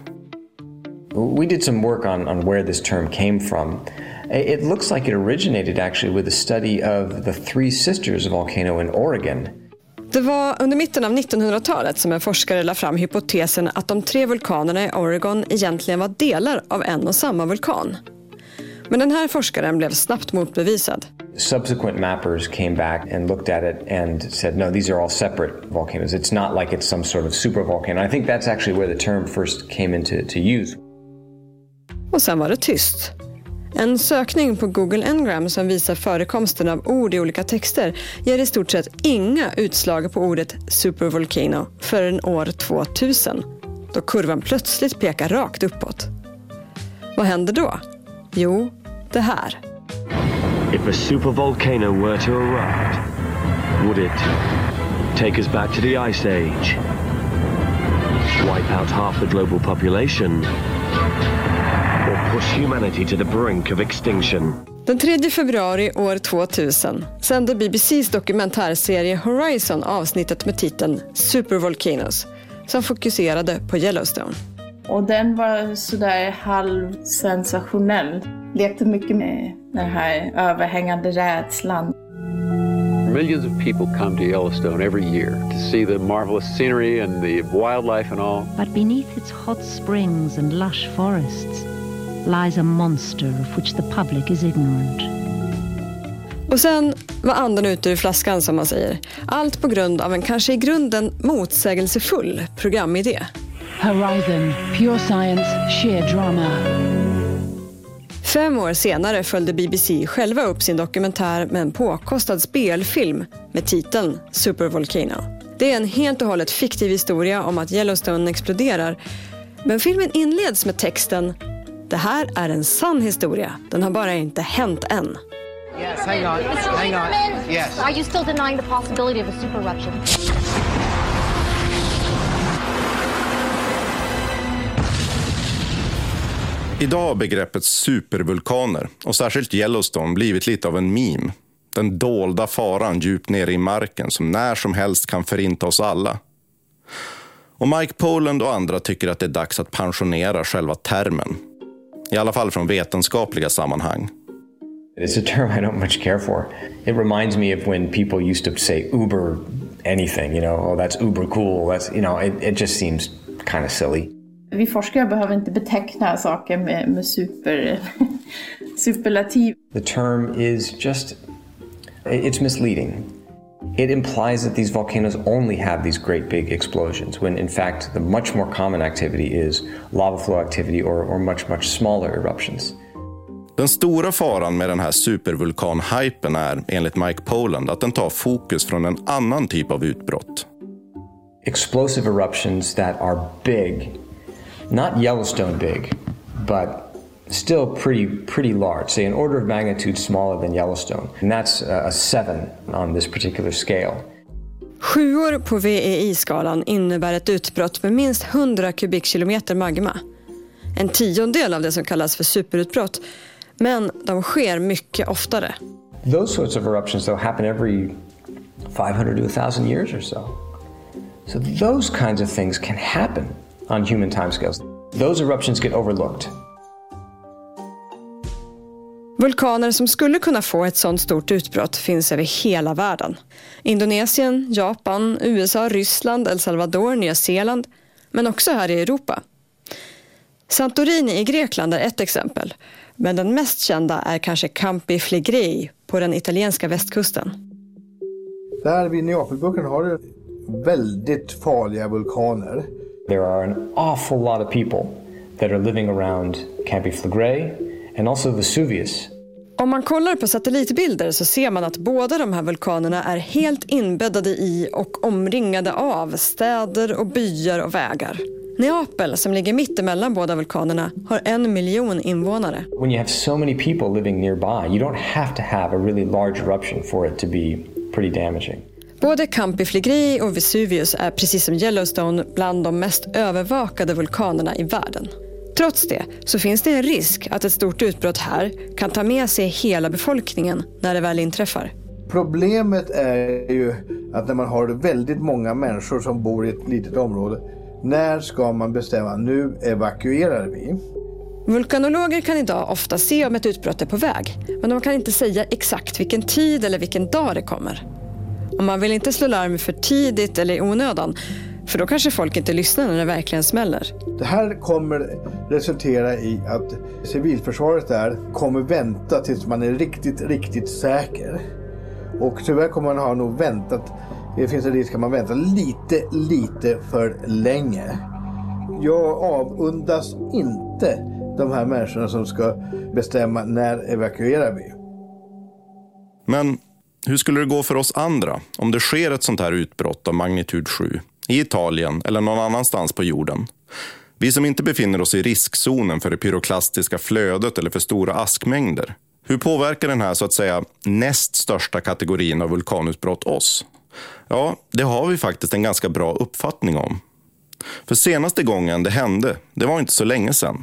We did some work on, on where this term came from. It looks like it originated actually with a study of the Three Sisters volcano in Oregon. Det var under mitten av nittonhundratalet som en forskare la fram hypotesen att de tre vulkanerna i Oregon egentligen var delar av en och samma vulkan. Men den här forskaren blev snabbt motbevisad. Subsequent mappers came back and looked at it and said, no, these are all separate volcanoes. It's not like it's some sort of supervolcano. I think that's actually where the term first came into to use. Och sen var det tyst. En sökning på Google Ngram som visar förekomsten av ord i olika texter ger i stort sett inga utslag på ordet supervolcano förrän år tvåtusen, då kurvan plötsligt pekar rakt uppåt. Vad händer då? Jo, det här. If a supervolcano were to erupt, would it take us back to the Ice Age? Wipe out half the global population? Or push humanity to the brink of extinction? Den tredje februari år tvåtusen sände B B C:s dokumentärserie Horizon avsnittet med titeln Supervolcanoes som fokuserade på Yellowstone. Och den var sådär halvsensationell. Lekte mycket med den här överhängande rädslan. Millions of people come to Yellowstone every year to see the marvelous scenery and the wildlife and all. But beneath its hot springs and lush forests lies a monster of which the public is ignorant. Och sen var anden ute ur flaskan, som man säger. Allt på grund av en kanske i grunden motsägelsefull programidé. Horizon, pure science, sheer drama. Fem år senare följde B B C själva upp sin dokumentär med en påkostad spelfilm med titeln Supervolcano. Det är en helt och hållet fiktiv historia om att Yellowstone exploderar. Men filmen inleds med texten: det här är en sann historia. Den har bara inte hänt än. Yes, hang on. Hang on. Yes. Are you still denying the possibility of a super eruption? Idag har begreppet supervulkaner, och särskilt Yellowstone, blivit lite av en meme. Den dolda faran djupt nere i marken som när som helst kan förinta oss alla. Och Mike Poland och andra tycker att det är dags att pensionera själva termen. I alla fall från vetenskapliga sammanhang. It's a term I don't much care for. It reminds me of when people used to say uber anything, you know, oh that's uber cool, that's, you know, it, it just seems kind of silly. Vi forskare behöver inte beteckna saker med, med super, superlativ. The term is just, it's misleading. It implies that these volcanoes only have these great big explosions, when in fact the much more common activity is lava flow activity or, or much, much smaller eruptions. Den stora faran med den här supervulkan-hypen är, enligt Mike Poland, att den tar fokus från en annan typ av utbrott. Explosive eruptions that are big, not Yellowstone big, but still pretty pretty large, say an order of magnitude smaller than Yellowstone. And that's a seven on this particular scale. Sjuor på V E I-skalan innebär ett utbrott med minst hundra kubikkilometer magma. En tiondel av det som kallas för superutbrott, men de sker mycket oftare. Those sorts of eruptions though happen every five hundred to a thousand years or so. So those kinds of things can happen on human timescales. Those eruptions get overlooked. Vulkaner som skulle kunna få ett sådant stort utbrott finns över hela världen. Indonesien, Japan, U S A, Ryssland, El Salvador, Nya Zeeland, men också här i Europa. Santorini i Grekland är ett exempel, men den mest kända är kanske Campi Flegrei på den italienska västkusten. Där vid Neapelbukten har du väldigt farliga vulkaner. There are an awful lot of people that are living around Campi Flegrei and also Vesuvius. Om man kollar på satellitbilder så ser man att båda de här vulkanerna är helt inbäddade i och omringade av städer och byar och vägar. Neapel, som ligger mitt emellan båda vulkanerna, har en miljon invånare. When you have so many people living nearby, you don't have to have a really large eruption for it to be pretty damaging. Både Campi Flegrei och Vesuvius är precis som Yellowstone bland de mest övervakade vulkanerna i världen. Trots det så finns det en risk att ett stort utbrott här kan ta med sig hela befolkningen när det väl inträffar. Problemet är ju att när man har väldigt många människor som bor i ett litet område, när ska man bestämma nu evakuerar vi? Vulkanologer kan idag ofta se om ett utbrott är på väg, men de kan inte säga exakt vilken tid eller vilken dag det kommer. Om man vill inte slå larm för tidigt eller i onödan, för då kanske folk inte lyssnar när det verkligen smäller. Det här kommer resultera i att civilförsvaret där kommer vänta tills man är riktigt, riktigt säker. Och tyvärr kommer man ha nog väntat, det finns en risk att man väntar lite, lite för länge. Jag avundas inte de här människorna som ska bestämma när evakuerar vi. Men hur skulle det gå för oss andra om det sker ett sånt här utbrott av magnitud sju i Italien eller någon annanstans på jorden? Vi som inte befinner oss i riskzonen för det pyroklastiska flödet eller för stora askmängder. Hur påverkar den här så att säga näst största kategorin av vulkanutbrott oss? Ja, det har vi faktiskt en ganska bra uppfattning om. För senaste gången det hände, det var inte så länge sedan.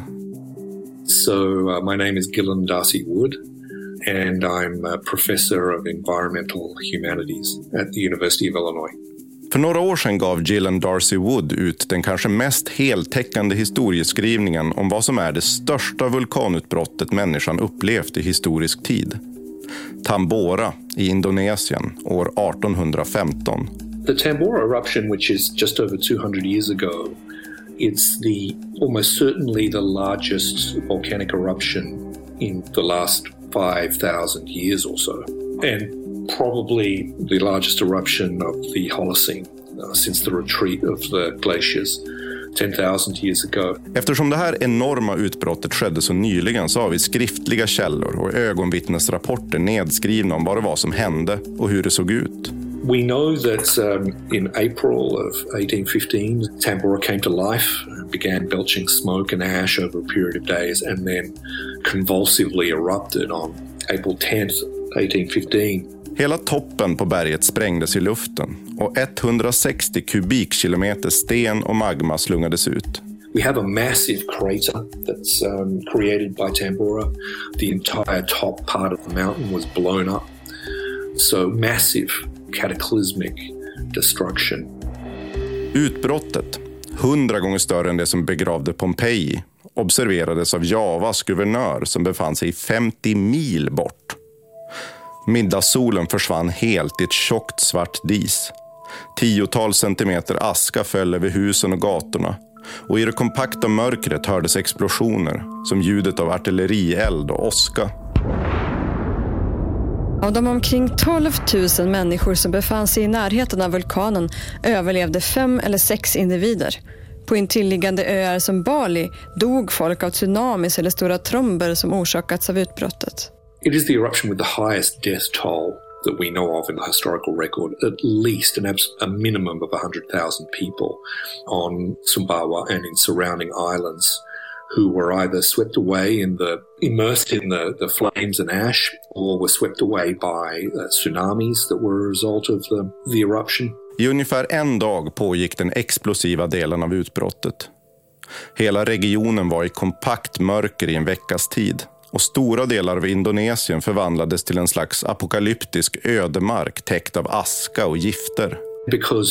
So uh, my name is Gillen Darcy Wood and I'm a professor of environmental humanities at the University of Illinois. För några år sedan gav Gillen Darcy Wood ut den kanske mest heltäckande historieskrivningen om vad som är det största vulkanutbrottet människan upplevt i historisk tid. Tambora i Indonesien år arton femton. The Tambora eruption, which is just over two hundred years ago, it's the almost certainly the largest volcanic eruption in the last five thousand years or so. And probably the largest eruption of the Holocene uh, since the retreat of the glaciers ten thousand years ago. Eftersom det här enorma utbrottet skedde så nyligen så har vi skriftliga källor och ögonvittnesrapporter nedskrivna om vad det var som hände och hur det såg ut. We know that um, in April of eighteen fifteen, Tambora came to life, began belching smoke and ash over a period of days, and then convulsively erupted on April tenth, eighteen fifteen. Hela toppen på berget sprängdes i luften och etthundrasextio kubikkilometer sten och magma slungades ut. We have a massive crater that's um, created by Tambora. The entire top part of the mountain was blown up. So massive cataclysmic destruction. Utbrottet, hundra gånger större än det som begravde Pompeji, observerades av Javas guvernör som befann sig femtio mil bort. Middagssolen försvann helt i ett tjockt svart dis. Tiotals centimeter aska föll över husen och gatorna. Och i det kompakta mörkret hördes explosioner som ljudet av artillerield och åska. Av de omkring tolv tusen människor som befann sig i närheten av vulkanen överlevde fem eller sex individer. På intilliggande öar som Bali dog folk av tsunamis eller stora tromber som orsakats av utbrottet. It is the eruption with the highest death toll that we know of in the historical record, at least an abs- a minimum of one hundred thousand people on Sumbawa and in surrounding islands who were either swept away in the, immersed in the, the flames and ash, or were swept away by uh, tsunamis that were a result of the, the eruption. I ungefär en dag pågick den explosiva delen av utbrottet. Hela regionen var i kompakt mörker i en veckas tid. Och stora delar av Indonesien förvandlades till en slags apokalyptisk ödemark täckt av aska och gifter. Because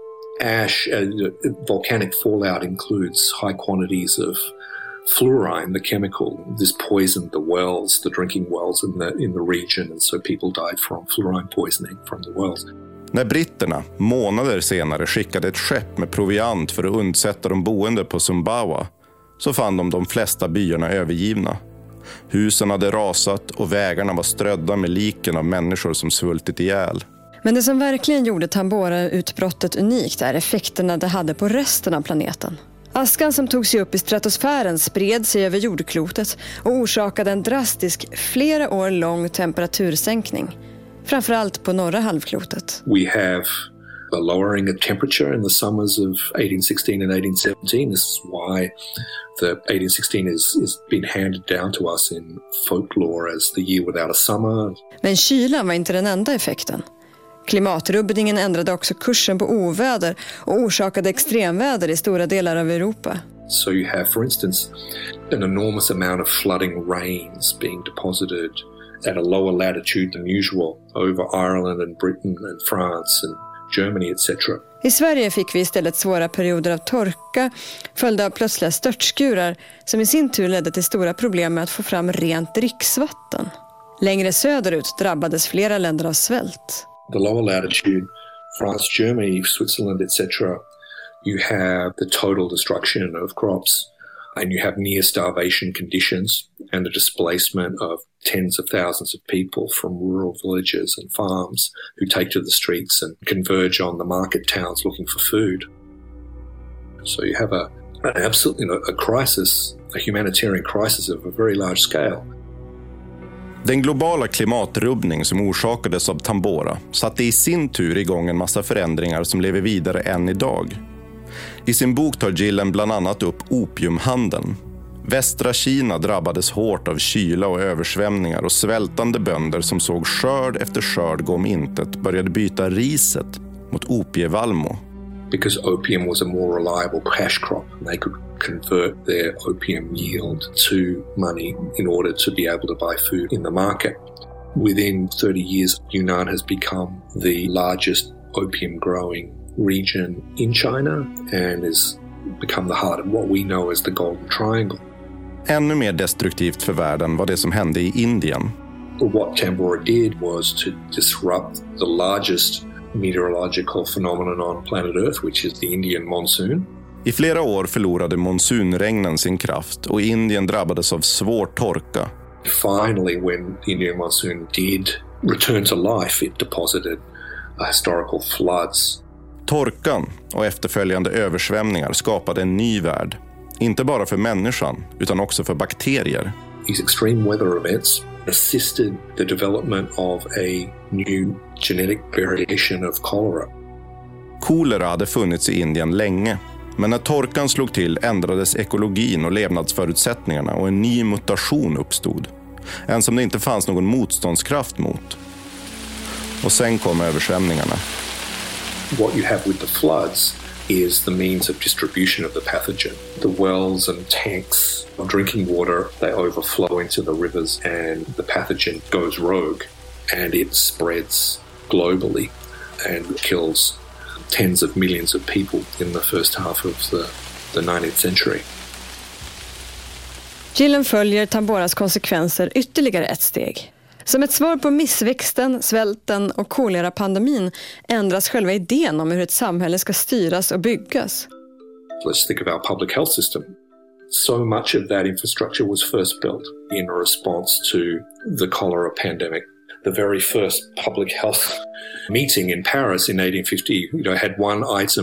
ash, uh, volcanic fallout includes high quantities of fluorine, the chemical. This poisoned the wells, the drinking wells in the, in the region, and so people died from fluorine poisoning from the wells. När britterna månader senare skickade ett skepp med proviant för att undsätta de boende på Sumbawa, så fann de de flesta byarna övergivna. Husen hade rasat och vägarna var strödda med liken av människor som svultit ihjäl. Men det som verkligen gjorde Tambora-utbrottet unikt är effekterna det hade på resten av planeten. Askan som tog sig upp i stratosfären spred sig över jordklotet och orsakade en drastisk, flera år lång temperatursänkning. Framförallt på norra halvklotet. We have a lowering of temperature in the summers of eighteen sixteen and eighteen seventeen. This is why the eighteen sixteen is, is been handed down to us in folklore as the year without a summer. Men kylan var inte den enda effekten. Klimatrubbningen ändrade också kursen på oväder och orsakade extremväder i stora delar av Europa. So you have, for instance, an enormous amount of flooding rains being deposited at a lower latitude than usual over Ireland and Britain and France and Germany, et cetera. I Sverige fick vi istället svåra perioder av torka, följda av plötsliga störtskurar som i sin tur ledde till stora problem med att få fram rent dricksvatten. Längre söderut drabbades flera länder av svält. The lower latitude, France, Germany, Switzerland, et cetera, you have the total destruction of crops, and you have near starvation conditions and the displacement of tens of thousands of people from rural villages and farms who take to the streets and converge on the market towns looking for food. So you have a an absolute, you know, a crisis, a humanitarian crisis of a very large scale. Den globala klimatrubbning som orsakades av Tambora satte i sin tur igång en massa förändringar som lever vidare än idag. I sin bok tar Gillen bland annat upp opiumhandeln. Västra Kina drabbades hårt av kyla och översvämningar och svältande bönder som såg skörd efter skörd gå om intet började byta riset mot opievallmo. Because opium was a more reliable cash crop, they could convert their opium yield to money in order to be able to buy food in the market. Within thirty years, Yunnan has become the largest opium growing region in China and has become the heart of what we know as the Golden Triangle. Ännu mer destruktivt för världen var det som hände i Indien. What Tambora did was to disrupt the largest meteorological phenomenon on planet Earth, which is the Indian monsoon. I flera år förlorade monsunregnen sin kraft och Indien drabbades av svår torka. Finally, when the Indian monsoon did return to life, it deposited historical floods. Torkan och efterföljande översvämningar skapade en ny värld. Inte bara för människan, utan också för bakterier. These extreme weather events assisted the development of a new genetic variation of cholera. Kolera hade funnits i Indien länge, men när torkan slog till ändrades ekologin och levnadsförutsättningarna och en ny mutation uppstod. En som det inte fanns någon motståndskraft mot. Och sen kom översvämningarna. What you have with the floods is the means of distribution of the pathogen. The wells and tanks of drinking water, they overflow into the rivers and the pathogen goes rogue and it spreads globally and kills tens of millions of people in the first half of the, the nineteenth century. Gillen följer Tamboras konsekvenser ytterligare ett steg. Som ett svar på missväxten, svälten och kolerapandemin ändras själva idén om hur ett samhälle ska styras och byggas. Let's think of our public health system. So much of that infrastructure was first built in response to the cholera pandemic. The very first public health meeting in Paris in eighteen fifty, you know, had one item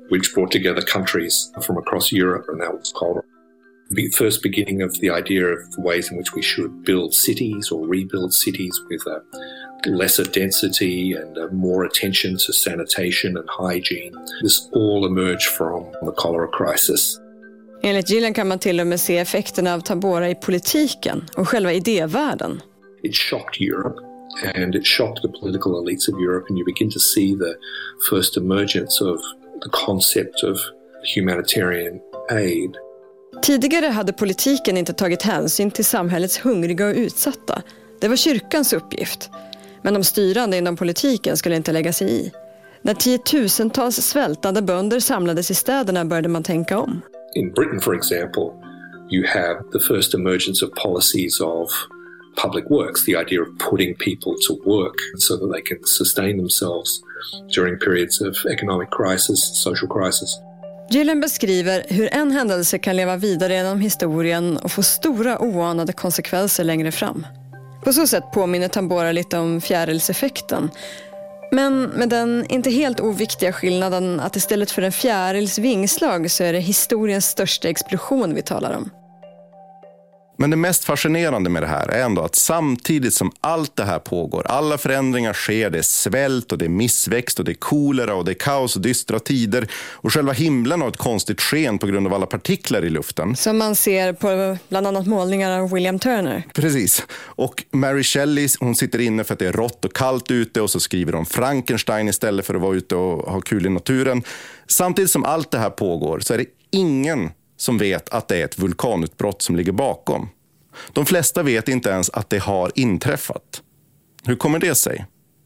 which brought together countries from across Europe, and that was called the first beginning of the idea of the ways in which we should build cities or rebuild cities with a lesser density and uh, more attention to sanitation and hygiene. This all emerged from the cholera crisis. Enligt Gillen kan man till och med se effekterna av Tambora i politiken och själva idévärlden. It shocked Europe and it shocked the political elites of Europe, and you begin to see the first emergence of the concept of humanitarian aid. Tidigare hade politiken inte tagit hänsyn till samhällets hungriga och utsatta. Det var kyrkans uppgift. Men de styrande inom politiken skulle inte lägga sig i. När tiotusentals svältande bönder samlades i städerna började man tänka om. In Britain, for example, you have the first emergence of policies of public works, the idea of putting people to work so that they can sustain themselves during periods of economic crisis, social crisis. Gillen beskriver hur en händelse kan leva vidare genom historien och få stora oanade konsekvenser längre fram. På så sätt påminner Tambora lite om fjärilseffekten. Men med den inte helt oviktiga skillnaden att istället för en fjärils vingslag så är det historiens största explosion vi talar om. Men det mest fascinerande med det här är ändå att samtidigt som allt det här pågår, alla förändringar sker, det är svält och det är missväxt och det är kolera och det är kaos och dystra tider och själva himlen har ett konstigt sken på grund av alla partiklar i luften. Som man ser på bland annat målningar av William Turner. Precis. Och Mary Shelley, hon sitter inne för att det är rått och kallt ute och så skriver hon Frankenstein istället för att vara ute och ha kul i naturen. Samtidigt som allt det här pågår så är det ingen som vet att det är ett vulkanutbrott som ligger bakom. De flesta vet inte ens att det har inträffat. Hur kommer det sig?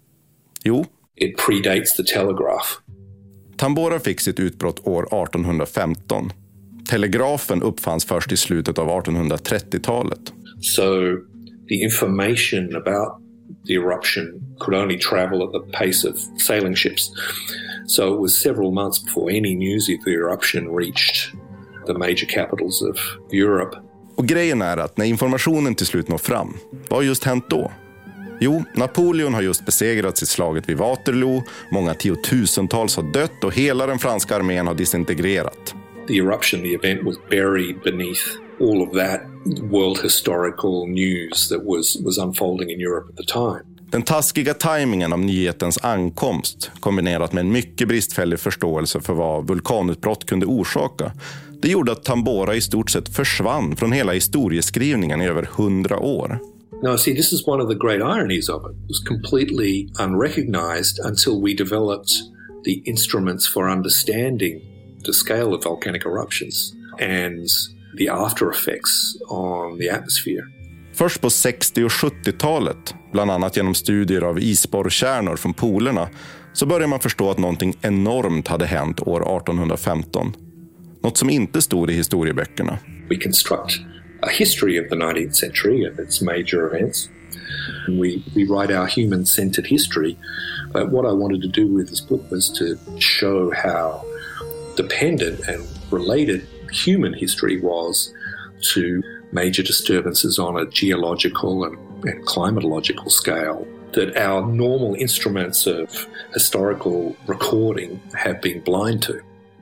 Jo, it predates the telegraph. Tambora fick sitt utbrott år arton femton. Telegrafen uppfanns först i slutet av artonhundratrettiotalet. So the information about the eruption could only travel at the pace of sailing ships. So it was several months before any news of the eruption reached the major capitals of Europe. Och grejen är att när informationen till slut når fram, vad har just hänt då? Jo, Napoleon har just besegrats i slaget vid Waterloo, många tiotusentals har dött och hela den franska armén har disintegrerat. The eruption, the event was buried beneath all of that world historical news that was, was unfolding in Europe at the time. Den taskiga tajmingen av nyhetens ankomst kombinerat med en mycket bristfällig förståelse för vad vulkanutbrott kunde orsaka, det gjorde att Tambora i stort sett försvann från hela historieskrivningen i över hundra år. Now, see, this is one of the great ironies of it. It was completely unrecognized until we developed the instruments for understanding the scale of volcanic eruptions and the after effects on the atmosphere. Först på sextio- och sjuttiotalet, bland annat genom studier av isborrkärnor från polerna, så började man förstå att någonting enormt hade hänt år arton femton. Något som inte stod i historieböckerna. We construct a history of the nineteenth century and its major events. We, we write our human-centered history. But what I wanted to do with this book was to show how dependent and related human history was to major disturbances on a geological and, and climatological scale that our normal instruments of historical recording have been blind to.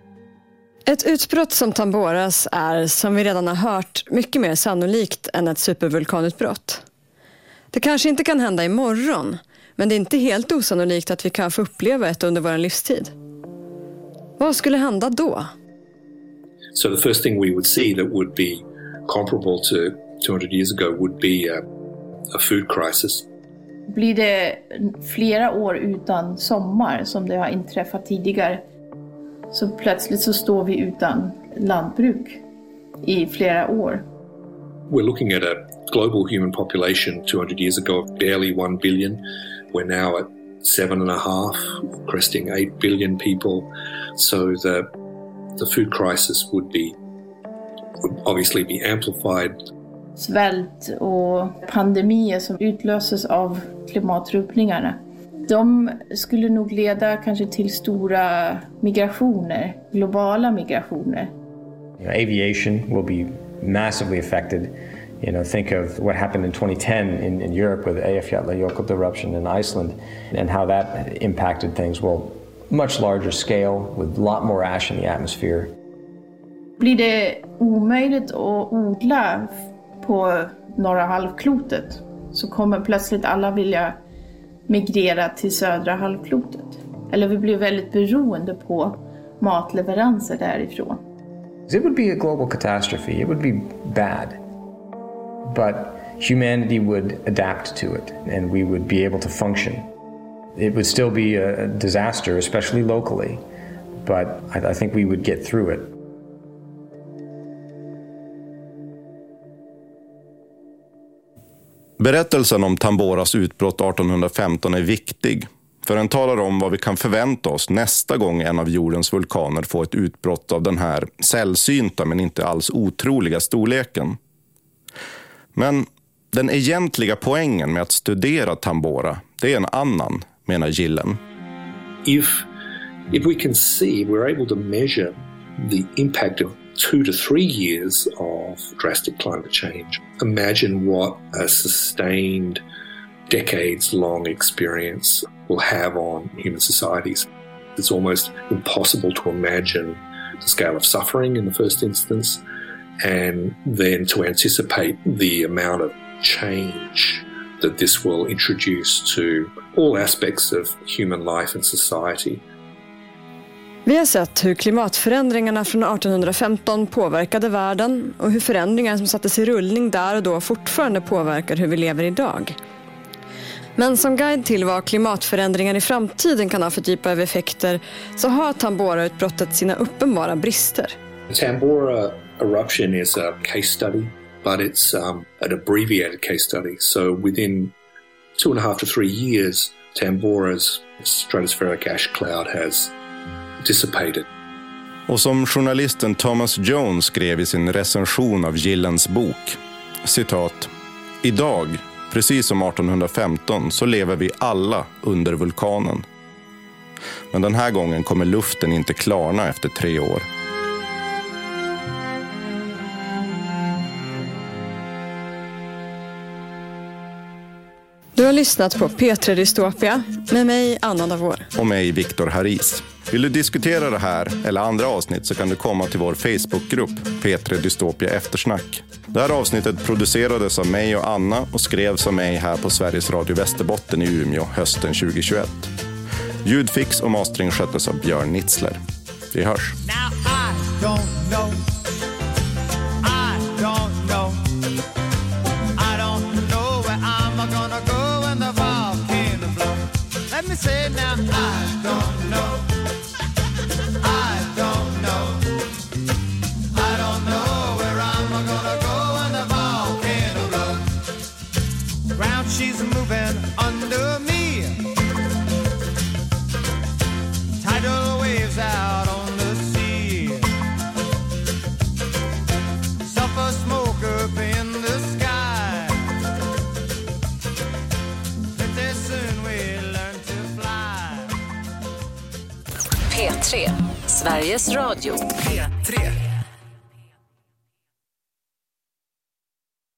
Ett utbrott som Tamboras är, som vi redan har hört, mycket mer sannolikt än ett supervulkanutbrott. Det kanske inte kan hända imorgon, men det är inte helt osannolikt att vi kan få uppleva ett under vår livstid. Vad skulle hända då? So the first thing we would see that would be comparable to two hundred years ago would be a, a food crisis. Blir det flera år utan sommar som det har inträffat tidigare, så plötsligt så står vi utan lantbruk i flera år. We're looking at a global human population two hundred years ago of barely one billion. We're now at seven and a half, cresting eight billion people. So the the food crisis would be would obviously be amplified. Svält och pandemier som utlöses av klimatrubbningarna, de skulle nog leda kanske till stora migrationer, globala migrationer. You know, aviation will be massively affected. You know, think of what happened in twenty ten in, in Europe with Eyjafjallajökull eruption in Iceland and how that impacted things. Well, much larger scale with a lot more ash in the atmosphere. Blir det omöjligt att odla på norra halvklotet så kommer plötsligt alla vilja migrera till södra halvklotet. Eller vi blir väldigt beroende på matleveranser därifrån. It would be a global catastrophe. It would be bad. But humanity would adapt to it and we would be able to function. It would still be a disaster, especially locally, but I, I think we would get through it. Berättelsen om Tamboras utbrott arton femton är viktig, för den talar om vad vi kan förvänta oss nästa gång en av jordens vulkaner får ett utbrott av den här sällsynta men inte alls otroliga storleken. Men den egentliga poängen med att studera Tambora, det är en annan, menar Gillen. If, if we can see, we're able to measure the impact of two to three years of drastic climate change. Imagine what a sustained, decades-long experience will have on human societies. It's almost impossible to imagine the scale of suffering in the first instance, and then to anticipate the amount of change that this will introduce to all aspects of human life and society. Vi har sett hur klimatförändringarna från arton femton påverkade världen och hur förändringar som sattes i rullning där och då fortfarande påverkar hur vi lever idag. Men som guide till vad klimatförändringar i framtiden kan ha för typ av effekter så har Tambora-utbrottet sina uppenbara brister. Tambora eruption is a case study, but it's um, an abbreviated case study. So within two and a half to three years, Tambora's stratospheric ash cloud has dissipated. Och som journalisten Thomas Jones skrev i sin recension av Gillens bok, citat: idag, precis som arton femton, så lever vi alla under vulkanen. Men den här gången kommer luften inte klarna efter tre år. Du har lyssnat på P tre Dystopia med mig, Anna Davor. Och mig, Viktor Haris. Vill du diskutera det här eller andra avsnitt så kan du komma till vår Facebookgrupp P tre Dystopia Eftersnack. Det här avsnittet producerades av mig och Anna och skrevs av mig här på Sveriges Radio Västerbotten i Umeå hösten tjugohundratjugoett. Ljudfix och mastering sköttes av Björn Nitzler. Vi hörs. Now I don't know. I don't know. I don't know where I'm gonna go when the volcano blows. Let me say now, I don't know. I don't know. I don't know where I'm gonna go when the volcano blows. Ground she's moving under me. Tidal waves out on the sea. Sulfur smoke up in the sky. Pretty soon we'll learn to fly. P tre, Sveriges Radio. P tre.